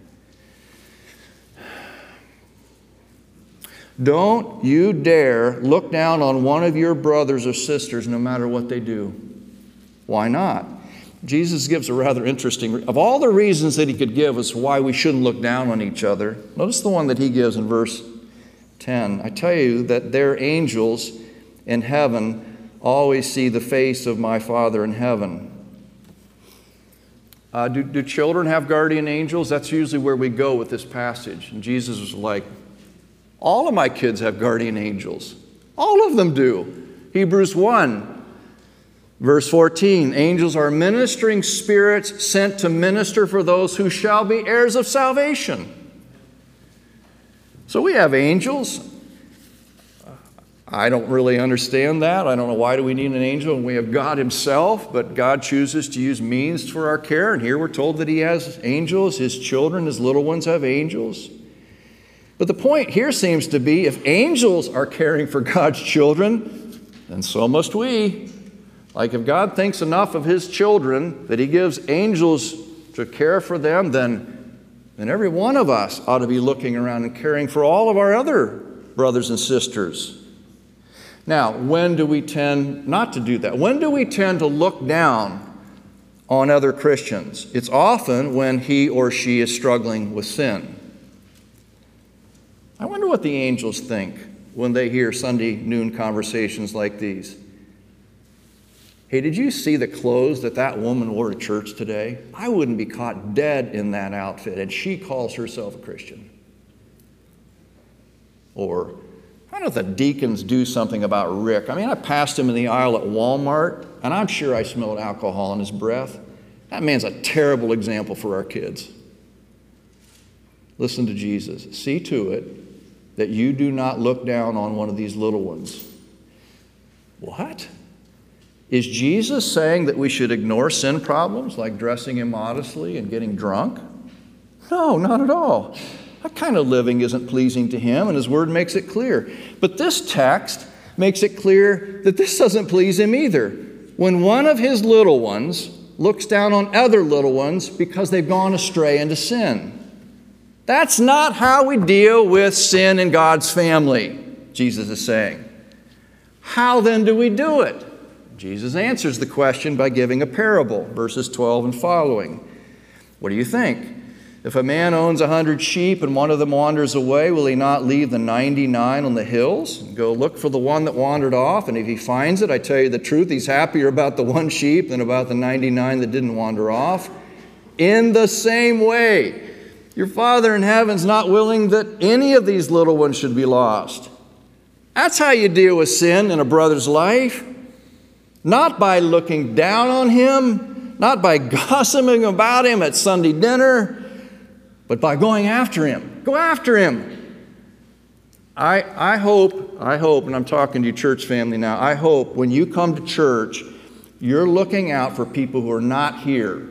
E: Don't you dare look down on one of your brothers or sisters no matter what they do. Why not? Jesus gives a rather interesting, of all the reasons that he could give as why we shouldn't look down on each other, notice the one that he gives in verse 10. I tell you that their angels in heaven always see the face of my Father in heaven. Do children have guardian angels? That's usually where we go with this passage. And Jesus was like, all of my kids have guardian angels. All of them do. Hebrews 1, verse 14, angels are ministering spirits sent to minister for those who shall be heirs of salvation. So we have angels. I don't really understand that. I don't know why do we need an angel when we have God himself, but God chooses to use means for our care. And here we're told that he has angels, his children, his little ones have angels. But the point here seems to be if angels are caring for God's children, then so must we. Like if God thinks enough of his children that he gives angels to care for them, then every one of us ought to be looking around and caring for all of our other brothers and sisters. Now, when do we tend not to do that? When do we tend to look down on other Christians? It's often when he or she is struggling with sin. I wonder what the angels think when they hear Sunday noon conversations like these. Hey, did you see the clothes that woman wore to church today? I wouldn't be caught dead in that outfit, and she calls herself a Christian. Or, why don't the deacons do something about Rick? I mean, I passed him in the aisle at Walmart, and I'm sure I smelled alcohol in his breath. That man's a terrible example for our kids. Listen to Jesus. See to it that you do not look down on one of these little ones. What? Is Jesus saying that we should ignore sin problems like dressing immodestly and getting drunk? No, not at all. That kind of living isn't pleasing to him, and his word makes it clear. But this text makes it clear that this doesn't please him either. When one of his little ones looks down on other little ones because they've gone astray into sin. That's not how we deal with sin in God's family, Jesus is saying. How then do we do it? Jesus answers the question by giving a parable, verses 12 and following. What do you think? If a man owns 100 sheep and one of them wanders away, will he not leave the 99 on the hills and go look for the one that wandered off? And if he finds it, I tell you the truth, he's happier about the one sheep than about the 99 that didn't wander off. In the same way, your Father in heaven's not willing that any of these little ones should be lost. That's how you deal with sin in a brother's life. Not by looking down on him, not by gossiping about him at Sunday dinner, but by going after him. Go after him. I hope, and I'm talking to you church family now, I hope when you come to church, you're looking out for people who are not here.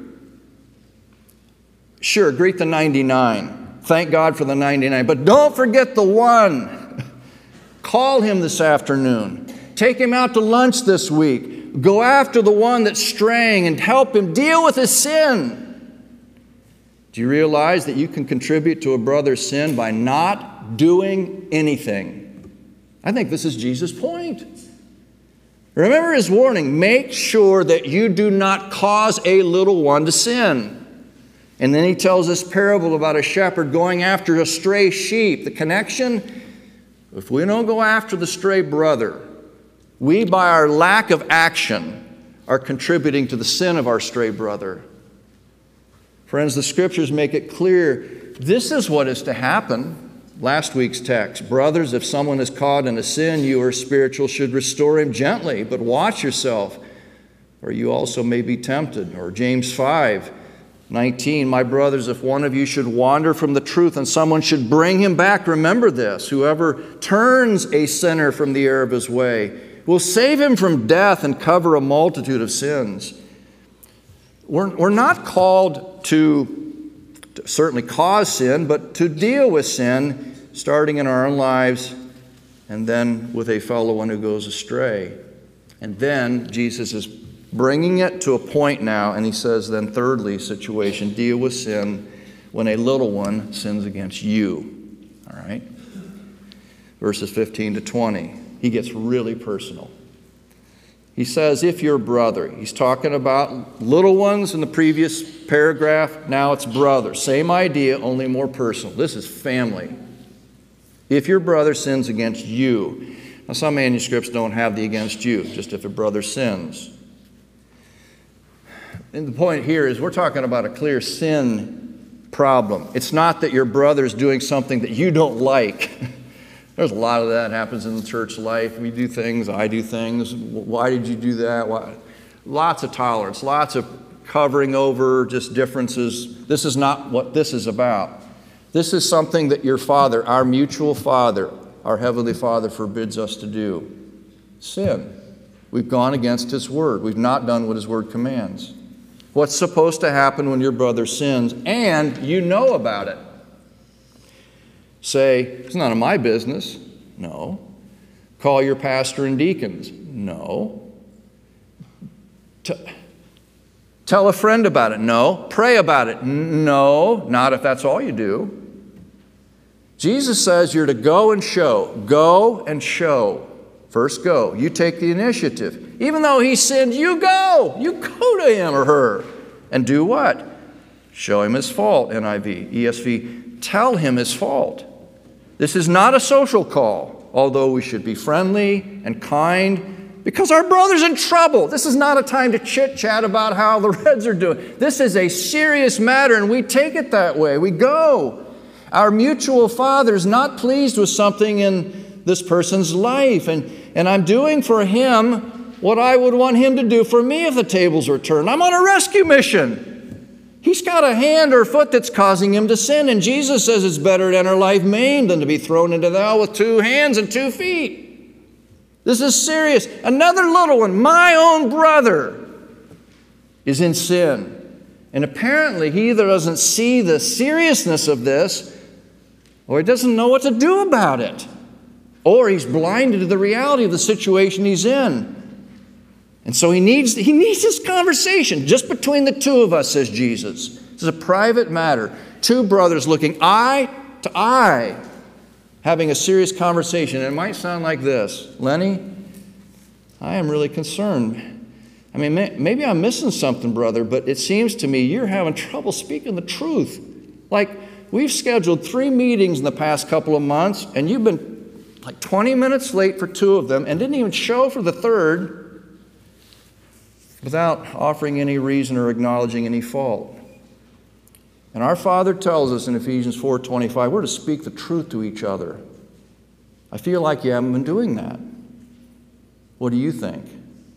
E: Sure, greet the 99. Thank God for the 99. But don't forget the one. Call him this afternoon. Take him out to lunch this week. Go after the one that's straying and help him deal with his sin. Do you realize that you can contribute to a brother's sin by not doing anything? I think this is Jesus' point. Remember his warning, make sure that you do not cause a little one to sin. And then he tells this parable about a shepherd going after a stray sheep. The connection, if we don't go after the stray brother, we, by our lack of action, are contributing to the sin of our stray brother. Friends, the Scriptures make it clear this is what is to happen. Last week's text, brothers, if someone is caught in a sin, you who are spiritual should restore him gently, but watch yourself, or you also may be tempted. Or James 5:19, my brothers, if one of you should wander from the truth and someone should bring him back, remember this, whoever turns a sinner from the error of his way will save him from death and cover a multitude of sins. We're not called to certainly cause sin, but to deal with sin, starting in our own lives and then with a fellow one who goes astray. And then Jesus is bringing it to a point now, and he says then thirdly, situation, deal with sin when a little one sins against you. All right? Verses 15 to 20. He gets really personal. He says, if your brother, he's talking about little ones in the previous paragraph, now it's brother. Same idea, only more personal. This is family. If your brother sins against you. Now some manuscripts don't have the against you, just if a brother sins. And the point here is we're talking about a clear sin problem. It's not that your brother's doing something that you don't like. There's a lot of that happens in the church life. We do things, I do things. Why did you do that? Why? Lots of tolerance, lots of covering over just differences. This is not what this is about. This is something that your Father, our mutual Father, our Heavenly Father forbids us to do. Sin. We've gone against His Word. We've not done what His Word commands. What's supposed to happen when your brother sins and you know about it? Say, it's none of my business. No. Call your pastor and deacons. No. Tell a friend about it. No. Pray about it. No. Not if that's all you do. Jesus says you're to go and show. Go and show. First go. You take the initiative. Even though he sinned, you go. You go to him or her. And do what? Show him his fault, NIV. ESV, tell him his fault. This is not a social call, although we should be friendly and kind because our brother's in trouble. This is not a time to chit-chat about how the Reds are doing. This is a serious matter, and we take it that way. We go. Our mutual Father is not pleased with something in this person's life, and I'm doing for him what I would want him to do for me if the tables were turned. I'm on a rescue mission. He's got a hand or foot that's causing him to sin, and Jesus says it's better to enter life maimed than to be thrown into the hell with 2 hands and 2 feet. This is serious. Another little one, my own brother, is in sin. And apparently he either doesn't see the seriousness of this, or he doesn't know what to do about it. Or he's blinded to the reality of the situation he's in. And so he needs this conversation just between the 2 of us, says Jesus. This is a private matter. 2 brothers looking eye to eye, having a serious conversation. And it might sound like this. Lenny, I am really concerned. I mean, maybe I'm missing something, brother, but it seems to me you're having trouble speaking the truth. Like, we've scheduled 3 meetings in the past couple of months, and you've been like 20 minutes late for 2 of them and didn't even show for the 3rd. Without offering any reason or acknowledging any fault. And our Father tells us in Ephesians 4:25, we're to speak the truth to each other. I feel like you haven't been doing that. What do you think?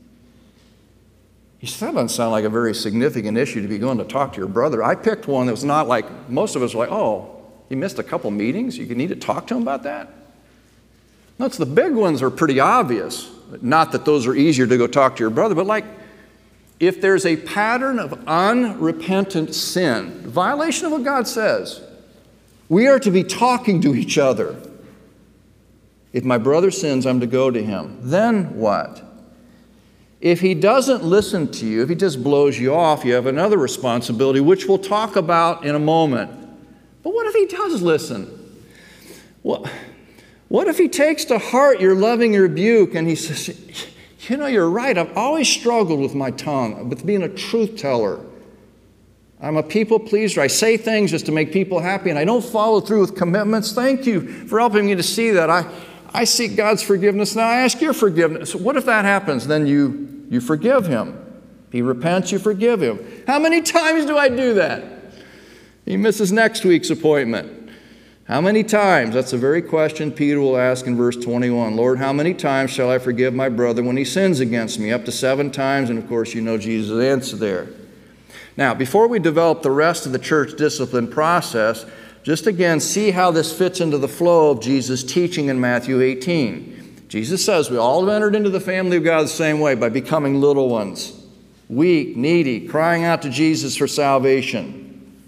E: That doesn't sound like a very significant issue to be going to talk to your brother. I picked one that was not like, most of us were like, oh, you missed a couple meetings? You need to talk to him about that? No, the big ones are pretty obvious. Not that those are easier to go talk to your brother, but like, if there's a pattern of unrepentant sin, violation of what God says, we are to be talking to each other. If my brother sins, I'm to go to him. Then what? If he doesn't listen to you, if he just blows you off, you have another responsibility, which we'll talk about in a moment. But what if he does listen? Well, what if he takes to heart your loving rebuke and he says, you know, you're right. I've always struggled with my tongue, with being a truth teller. I'm a people pleaser. I say things just to make people happy, and I don't follow through with commitments. Thank you for helping me to see that. I seek God's forgiveness. Now I ask your forgiveness. What if that happens? Then you forgive him. If he repents, you forgive him. How many times do I do that? He misses next week's appointment. How many times? That's the very question Peter will ask in verse 21. Lord, how many times shall I forgive my brother when he sins against me? Up to 7 times, and of course you know Jesus' answer there. Now, before we develop the rest of the church discipline process, just again see how this fits into the flow of Jesus' teaching in Matthew 18. Jesus says we all have entered into the family of God the same way, by becoming little ones, weak, needy, crying out to Jesus for salvation.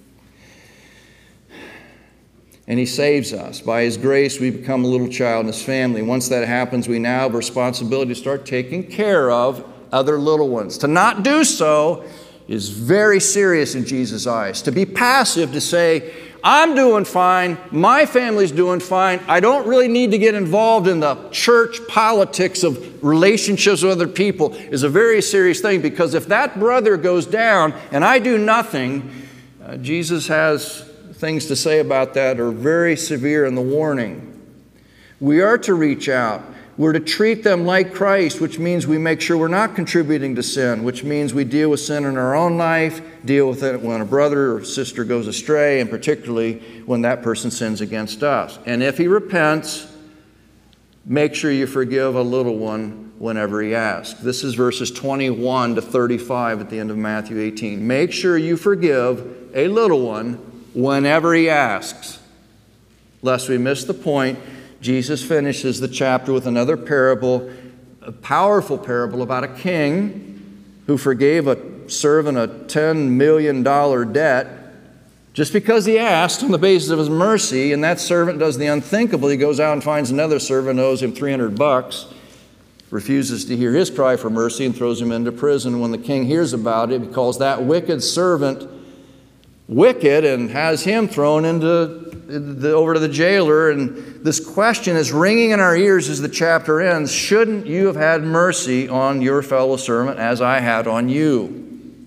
E: And he saves us. By his grace, we become a little child in his family. Once that happens, we now have a responsibility to start taking care of other little ones. To not do so is very serious in Jesus' eyes. To be passive, to say, I'm doing fine, my family's doing fine, I don't really need to get involved in the church politics of relationships with other people, is a very serious thing, because if that brother goes down and I do nothing, Jesus has things to say about that are very severe in the warning. We are to reach out. We're to treat them like Christ, which means we make sure we're not contributing to sin, which means we deal with sin in our own life, deal with it when a brother or sister goes astray, and particularly when that person sins against us. And if he repents, make sure you forgive a little one whenever he asks. This is verses 21 to 35 at the end of Matthew 18. Make sure you forgive a little one whenever he asks. Lest we miss the point, Jesus finishes the chapter with another parable, a powerful parable about a king who forgave a servant a $10 million debt just because he asked on the basis of his mercy, and that servant does the unthinkable. He goes out and finds another servant, owes him $300, refuses to hear his cry for mercy, and throws him into prison. When the king hears about it, he calls that wicked servant wicked and has him thrown over to the jailer. And this question is ringing in our ears as the chapter ends. Shouldn't you have had mercy on your fellow servant as I had on you?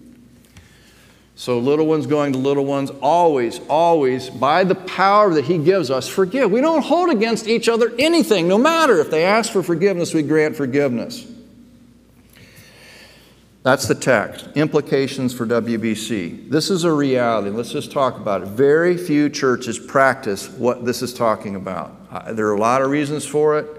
E: So little ones going to little ones, always, always, by the power that he gives us, forgive. We don't hold against each other anything. No matter if they ask for forgiveness, we grant forgiveness. That's the text. Implications for WBC. This is a reality. Let's just talk about it. Very few churches practice what this is talking about. There are a lot of reasons for it.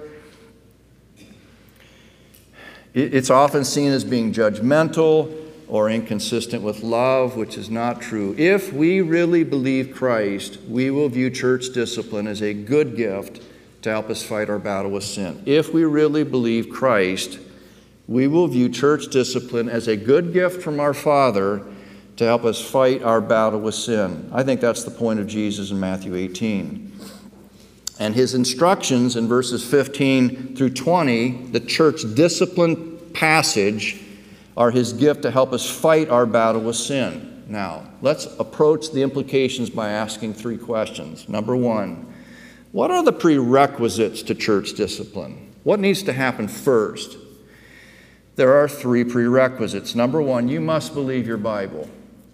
E: It's often seen as being judgmental or inconsistent with love, which is not true. If we really believe Christ, we will view church discipline as a good gift to help us fight our battle with sin. If we really believe Christ, we will view church discipline as a good gift from our Father to help us fight our battle with sin. I think that's the point of Jesus in Matthew 18. And his instructions in verses 15 through 20, the church discipline passage, are his gift to help us fight our battle with sin. Now, let's approach the implications by asking three questions. Number one, what are the prerequisites to church discipline? What needs to happen first? There are three prerequisites. Number one, you must believe your Bible.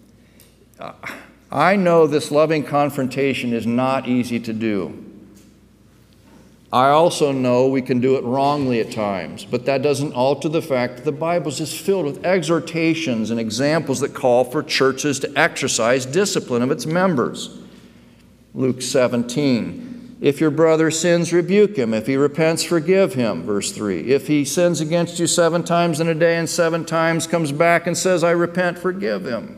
E: I know this loving confrontation is not easy to do. I also know we can do it wrongly at times, but that doesn't alter the fact that the Bible is just filled with exhortations and examples that call for churches to exercise discipline of its members. Luke 17. If your brother sins, rebuke him. If he repents, forgive him. Verse 3. If he sins against you 7 times in a day and 7 times comes back and says, I repent, forgive him.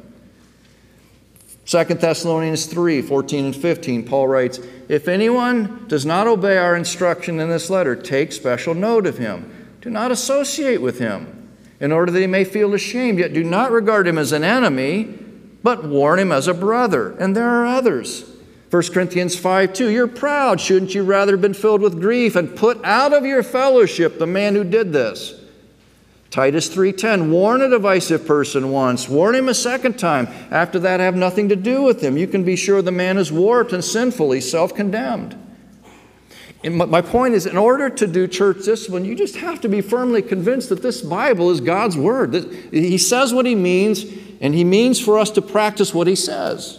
E: 2 Thessalonians 3, 14 and 15, Paul writes, if anyone does not obey our instruction in this letter, take special note of him. Do not associate with him, in order that he may feel ashamed. Yet do not regard him as an enemy, but warn him as a brother. And there are others. 1 Corinthians 5:2, you're proud. Shouldn't you rather have been filled with grief and put out of your fellowship the man who did this? Titus 3:10, warn a divisive person once. Warn him a second time. After that, have nothing to do with him. You can be sure the man is warped and sinful. He's self-condemned. And my point is, in order to do church discipline, you just have to be firmly convinced that this Bible is God's Word. He says what He means, and He means for us to practice what He says.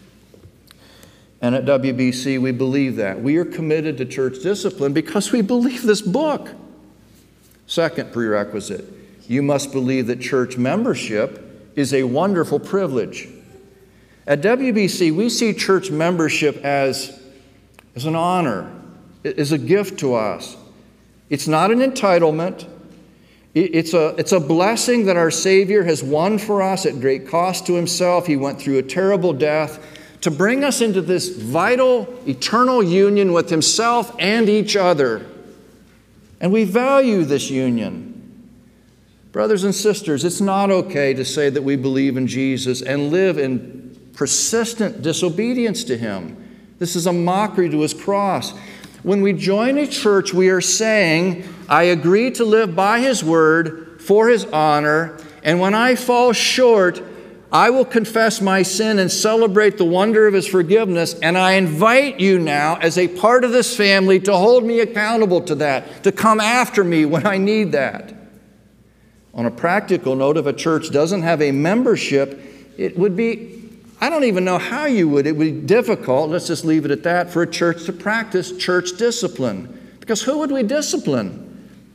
E: And at WBC, we believe that. We are committed to church discipline because we believe this book. Second prerequisite, you must believe that church membership is a wonderful privilege. At WBC, we see church membership as an honor, as a gift to us. It's not an entitlement. It's a blessing that our Savior has won for us at great cost to Himself. He went through a terrible death to bring us into this vital, eternal union with Himself and each other. And we value this union. Brothers and sisters, it's not okay to say that we believe in Jesus and live in persistent disobedience to Him. This is a mockery to His cross. When we join a church, we are saying, I agree to live by His word for His honor, and when I fall short, I will confess my sin and celebrate the wonder of His forgiveness, and I invite you now as a part of this family to hold me accountable to that, to come after me when I need that. On a practical note, if a church doesn't have a membership, it would be, I don't even know how you would, it would be difficult, let's just leave it at that, for a church to practice church discipline. Because who would we discipline?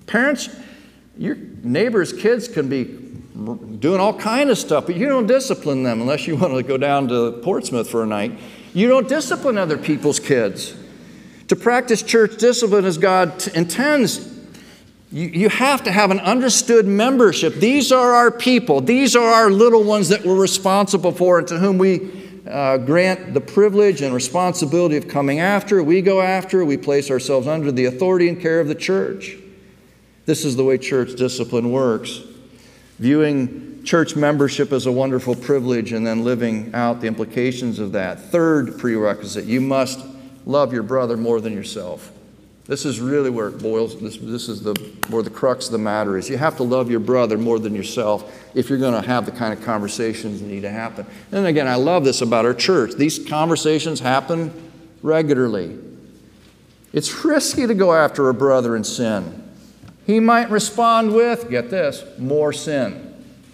E: Parents, your neighbors' kids can be doing all kind of stuff, but you don't discipline them unless you want to go down to Portsmouth for a night. You don't discipline other people's kids. To practice church discipline as God intends, you have to have an understood membership. These are our people. These are our little ones that we're responsible for and to whom we grant the privilege and responsibility of coming after. We go after. We place ourselves under the authority and care of the church. This is the way church discipline works. Viewing church membership as a wonderful privilege and then living out the implications of that. Third prerequisite, you must love your brother more than yourself. This is really where it boils. This is where the crux of the matter is. You have to love your brother more than yourself if you're going to have the kind of conversations that need to happen. And again, I love this about our church. These conversations happen regularly. It's risky to go after a brother in sin. He might respond with, get this, more sin.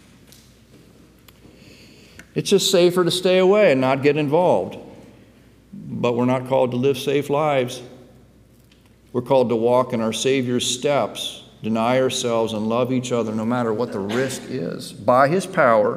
E: It's just safer to stay away and not get involved. But we're not called to live safe lives. We're called to walk in our Savior's steps, deny ourselves, and love each other no matter what the risk is, by His power.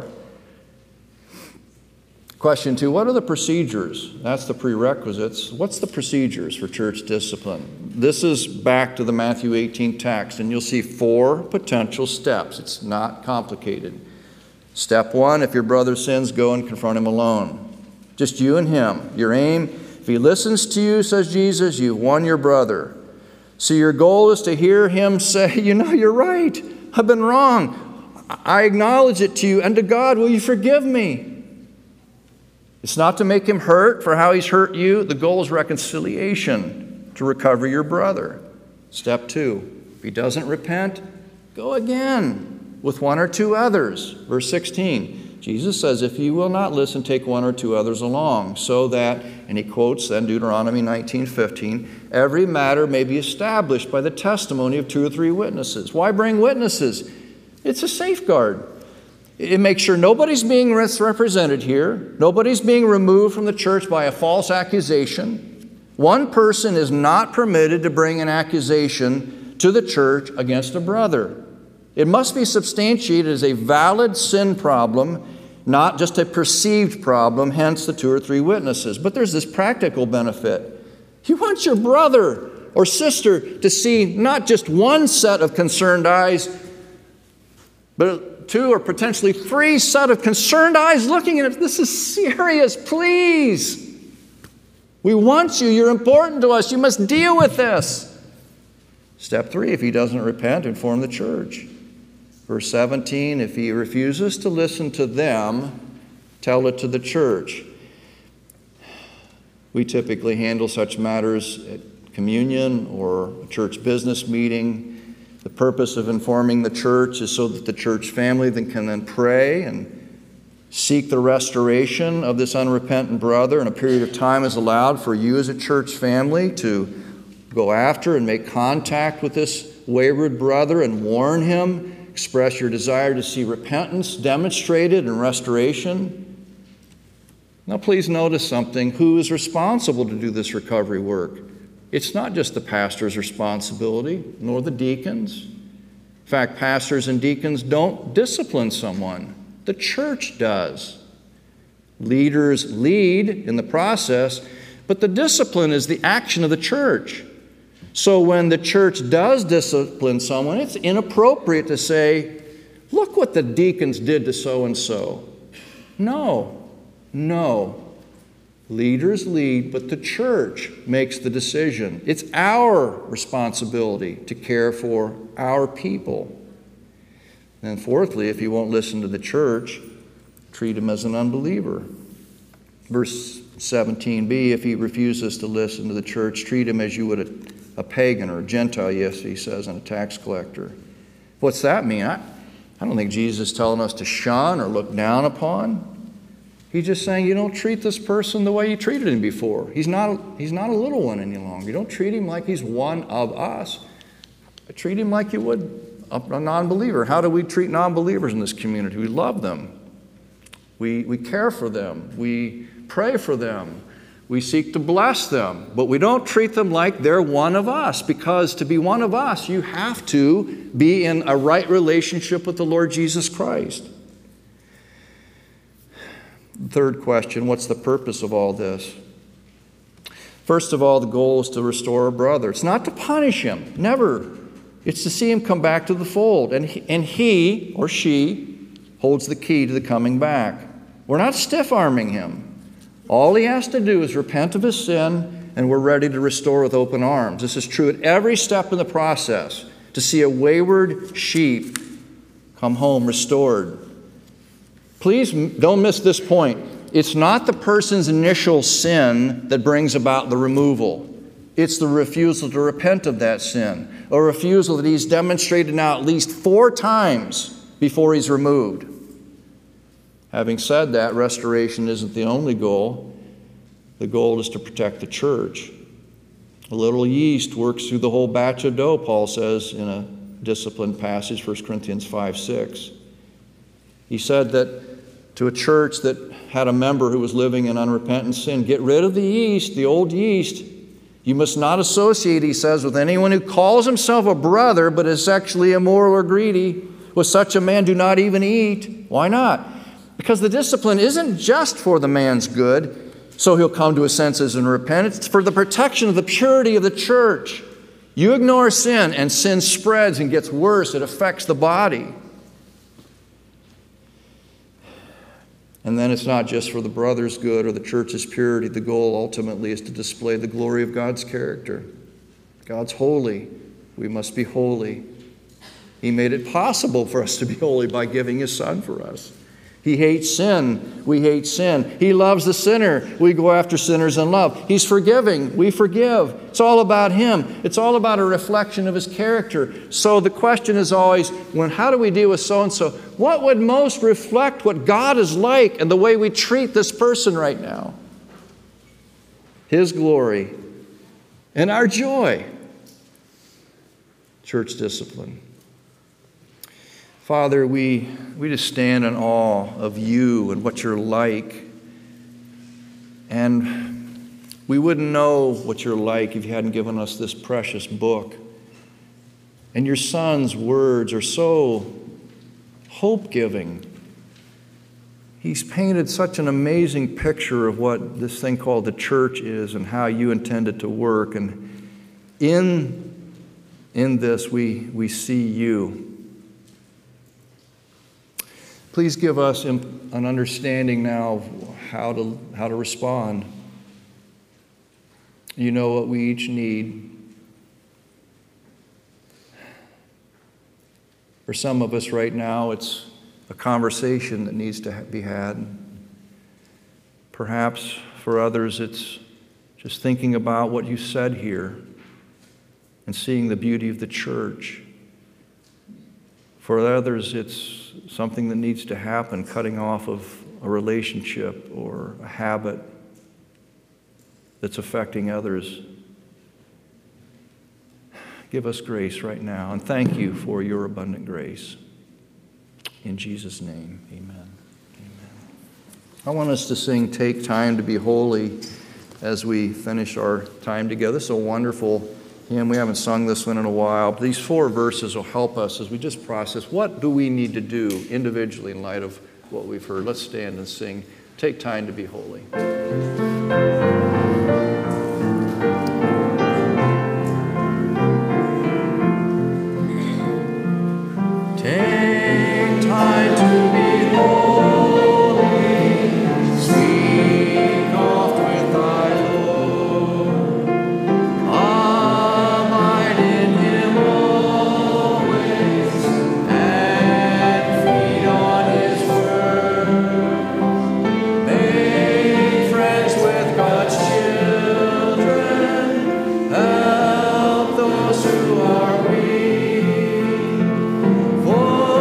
E: Question 2, what are the procedures? That's the prerequisites. What's the procedures for church discipline? This is back to the Matthew 18 text, and you'll see 4 potential steps. It's not complicated. Step 1, if your brother sins, go and confront him alone. Just you and him. Your aim, if he listens to you, says Jesus, you've won your brother. So your goal is to hear him say, you're right. I've been wrong. I acknowledge it to you. And to God, will you forgive me? It's not to make him hurt for how he's hurt you. The goal is reconciliation, to recover your brother. Step 2, if he doesn't repent, go again with 1 or 2 others. Verse 16. Jesus says, if you will not listen, take 1 or 2 others along, so that, and he quotes then Deuteronomy 19:15, every matter may be established by the testimony of 2 or 3 witnesses. Why bring witnesses? It's a safeguard. It makes sure nobody's being misrepresented here. Nobody's being removed from the church by a false accusation. One person is not permitted to bring an accusation to the church against a brother. It must be substantiated as a valid sin problem, not just a perceived problem, hence the 2 or 3 witnesses. But there's this practical benefit. You want your brother or sister to see not just one set of concerned eyes, but 2 or potentially 3 set of concerned eyes looking at it. This is serious, please. We want you. You're important to us. You must deal with this. Step 3, if he doesn't repent, inform the church. Verse 17, if he refuses to listen to them, tell it to the church. We typically handle such matters at communion or a church business meeting. The purpose of informing the church is so that the church family can then pray and seek the restoration of this unrepentant brother, and a period of time is allowed for you as a church family to go after and make contact with this wayward brother and warn him. Express your desire to see repentance demonstrated and restoration. Now please notice something. Who is responsible to do this recovery work? It's not just the pastor's responsibility, nor the deacons. In fact, pastors and deacons don't discipline someone. The church does. Leaders lead in the process, but the discipline is the action of the church. So when the church does discipline someone, it's inappropriate to say, look what the deacons did to so-and-so. No. Leaders lead, but the church makes the decision. It's our responsibility to care for our people. And fourthly, if he won't listen to the church, treat him as an unbeliever. Verse 17b, if he refuses to listen to the church, treat him as you would a pagan or a Gentile, yes, he says, and a tax collector. What's that mean? I don't think Jesus is telling us to shun or look down upon. He's just saying you don't treat this person the way you treated him before. He's not a little one any longer. You don't treat him like he's one of us. Treat him like you would a non-believer. How do we treat non-believers in this community? We love them. We care for them. We pray for them. We seek to bless them, but we don't treat them like they're one of us, because to be one of us, you have to be in a right relationship with the Lord Jesus Christ. Third question, what's the purpose of all this? First of all, the goal is to restore a brother. It's not to punish him, never. It's to see him come back to the fold, and he or she holds the key to the coming back. We're not stiff-arming him. All he has to do is repent of his sin, and we're ready to restore with open arms. This is true at every step in the process, to see a wayward sheep come home restored. Please don't miss this point. It's not the person's initial sin that brings about the removal. It's the refusal to repent of that sin, a refusal that he's demonstrated now at least 4 times before he's removed. Having said that, restoration isn't the only goal. The goal is to protect the church. A little yeast works through the whole batch of dough, Paul says in a disciplined passage, 1 Corinthians 5:6. He said that to a church that had a member who was living in unrepentant sin, get rid of the yeast, the old yeast. You must not associate, he says, with anyone who calls himself a brother but is sexually immoral or greedy. With such a man do not even eat. Why not? Because the discipline isn't just for the man's good, so he'll come to his senses and repent. It's for the protection of the purity of the church. You ignore sin, and sin spreads and gets worse. It affects the body. And then it's not just for the brother's good or the church's purity. The goal ultimately is to display the glory of God's character. God's holy. We must be holy. He made it possible for us to be holy by giving His Son for us. He hates sin. We hate sin. He loves the sinner. We go after sinners in love. He's forgiving. We forgive. It's all about Him. It's all about a reflection of His character. So the question is always, how do we deal with so-and-so? What would most reflect what God is like and the way we treat this person right now? His glory and our joy. Church discipline. Father, we just stand in awe of You and what You're like. And we wouldn't know what You're like if You hadn't given us this precious book. And Your Son's words are so hope-giving. He's painted such an amazing picture of what this thing called the church is and how You intend it to work. And in this, we see You. Please give us an understanding now of how to respond. You know what we each need. For some of us right now, it's a conversation that needs to be had. Perhaps for others, it's just thinking about what You said here and seeing the beauty of the church. For others, it's something that needs to happen, cutting off of a relationship or a habit that's affecting others. Give us grace right now, and thank You for Your abundant grace. In Jesus' name, amen. Amen. I want us to sing "Take Time to Be Holy" as we finish our time together. This is a wonderful hymn. We haven't sung this one in a while, but these 4 verses will help us as we just process what do we need to do individually in light of what we've heard. Let's stand and sing "Take Time to Be Holy." Take time to be holy, speak oft with Thy Lord. Abide in Him always, and feed on His word. Make friends with God's children, help those who are weak. For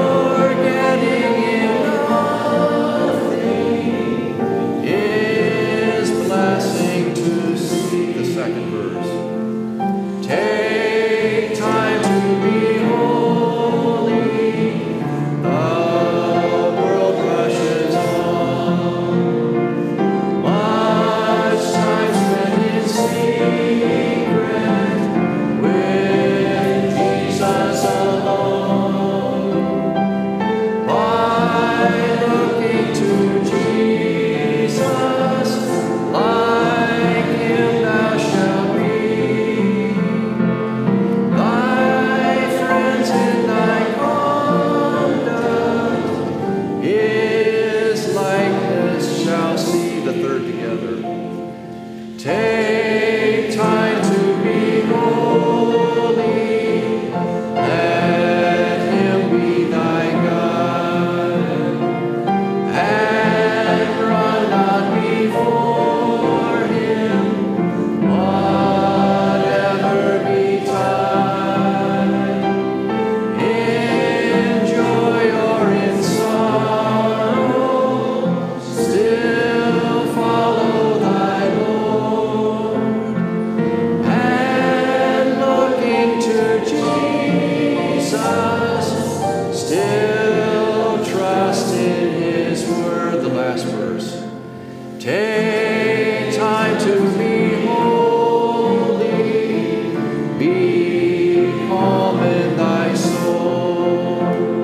E: Still trust in His word. The last verse. Take time to be holy. Be calm in thy soul.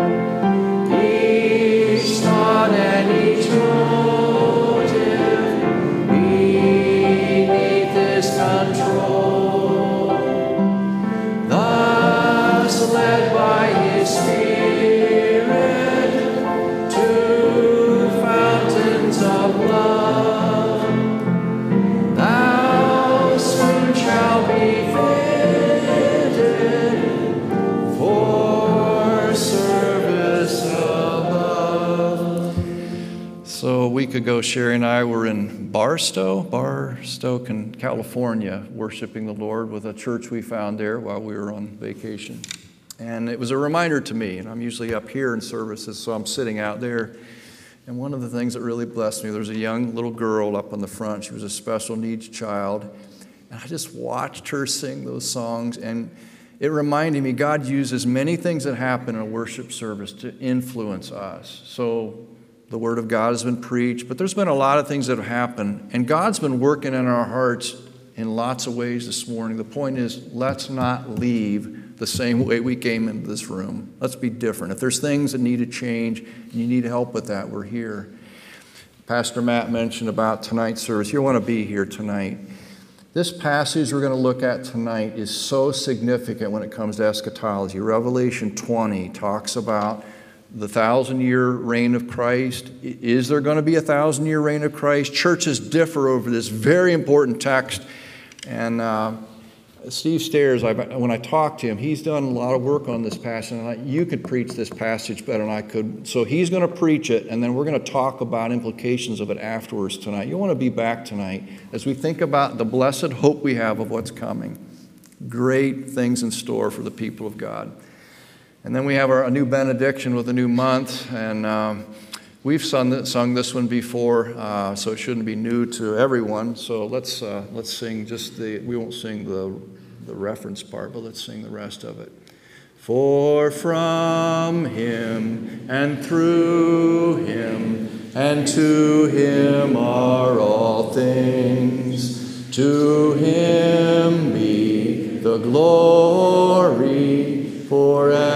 E: Each thought and each motive beneath His control. Thus led by His Spirit to fountains of love, thou soon shalt be fitted for service above. So a week ago, Sherry and I were in Barstow, California, worshiping the Lord with a church we found there while we were on vacation. And it was a reminder to me, and I'm usually up here in services, so I'm sitting out there. And one of the things that really blessed me, there was a young little girl up on the front. She was a special needs child. And I just watched her sing those songs, and it reminded me God uses many things that happen in a worship service to influence us. So the Word of God has been preached, but there's been a lot of things that have happened, and God's been working in our hearts in lots of ways this morning. The point is, let's not leave the same way we came into this room. Let's be different. If there's things that need to change and you need help with that, we're here. Pastor Matt mentioned about tonight's service. You want to be here tonight. This passage we're going to look at tonight is so significant when it comes to eschatology. Revelation 20 talks about the 1,000-year reign of Christ. Is there going to be a 1,000-year reign of Christ? Churches differ over this very important text. And Steve Stairs, when I talked to him, he's done a lot of work on this passage. And you could preach this passage better than I could. So he's going to preach it, and then we're going to talk about implications of it afterwards tonight. You want to be back tonight as we think about the blessed hope we have of what's coming. Great things in store for the people of God. And then we have a new benediction with a new month, and we've sung this one before, so it shouldn't be new to everyone. So let's sing we won't sing the reference part, but let's sing the rest of it. For from Him and through Him and to Him are all things. To Him be the glory forever.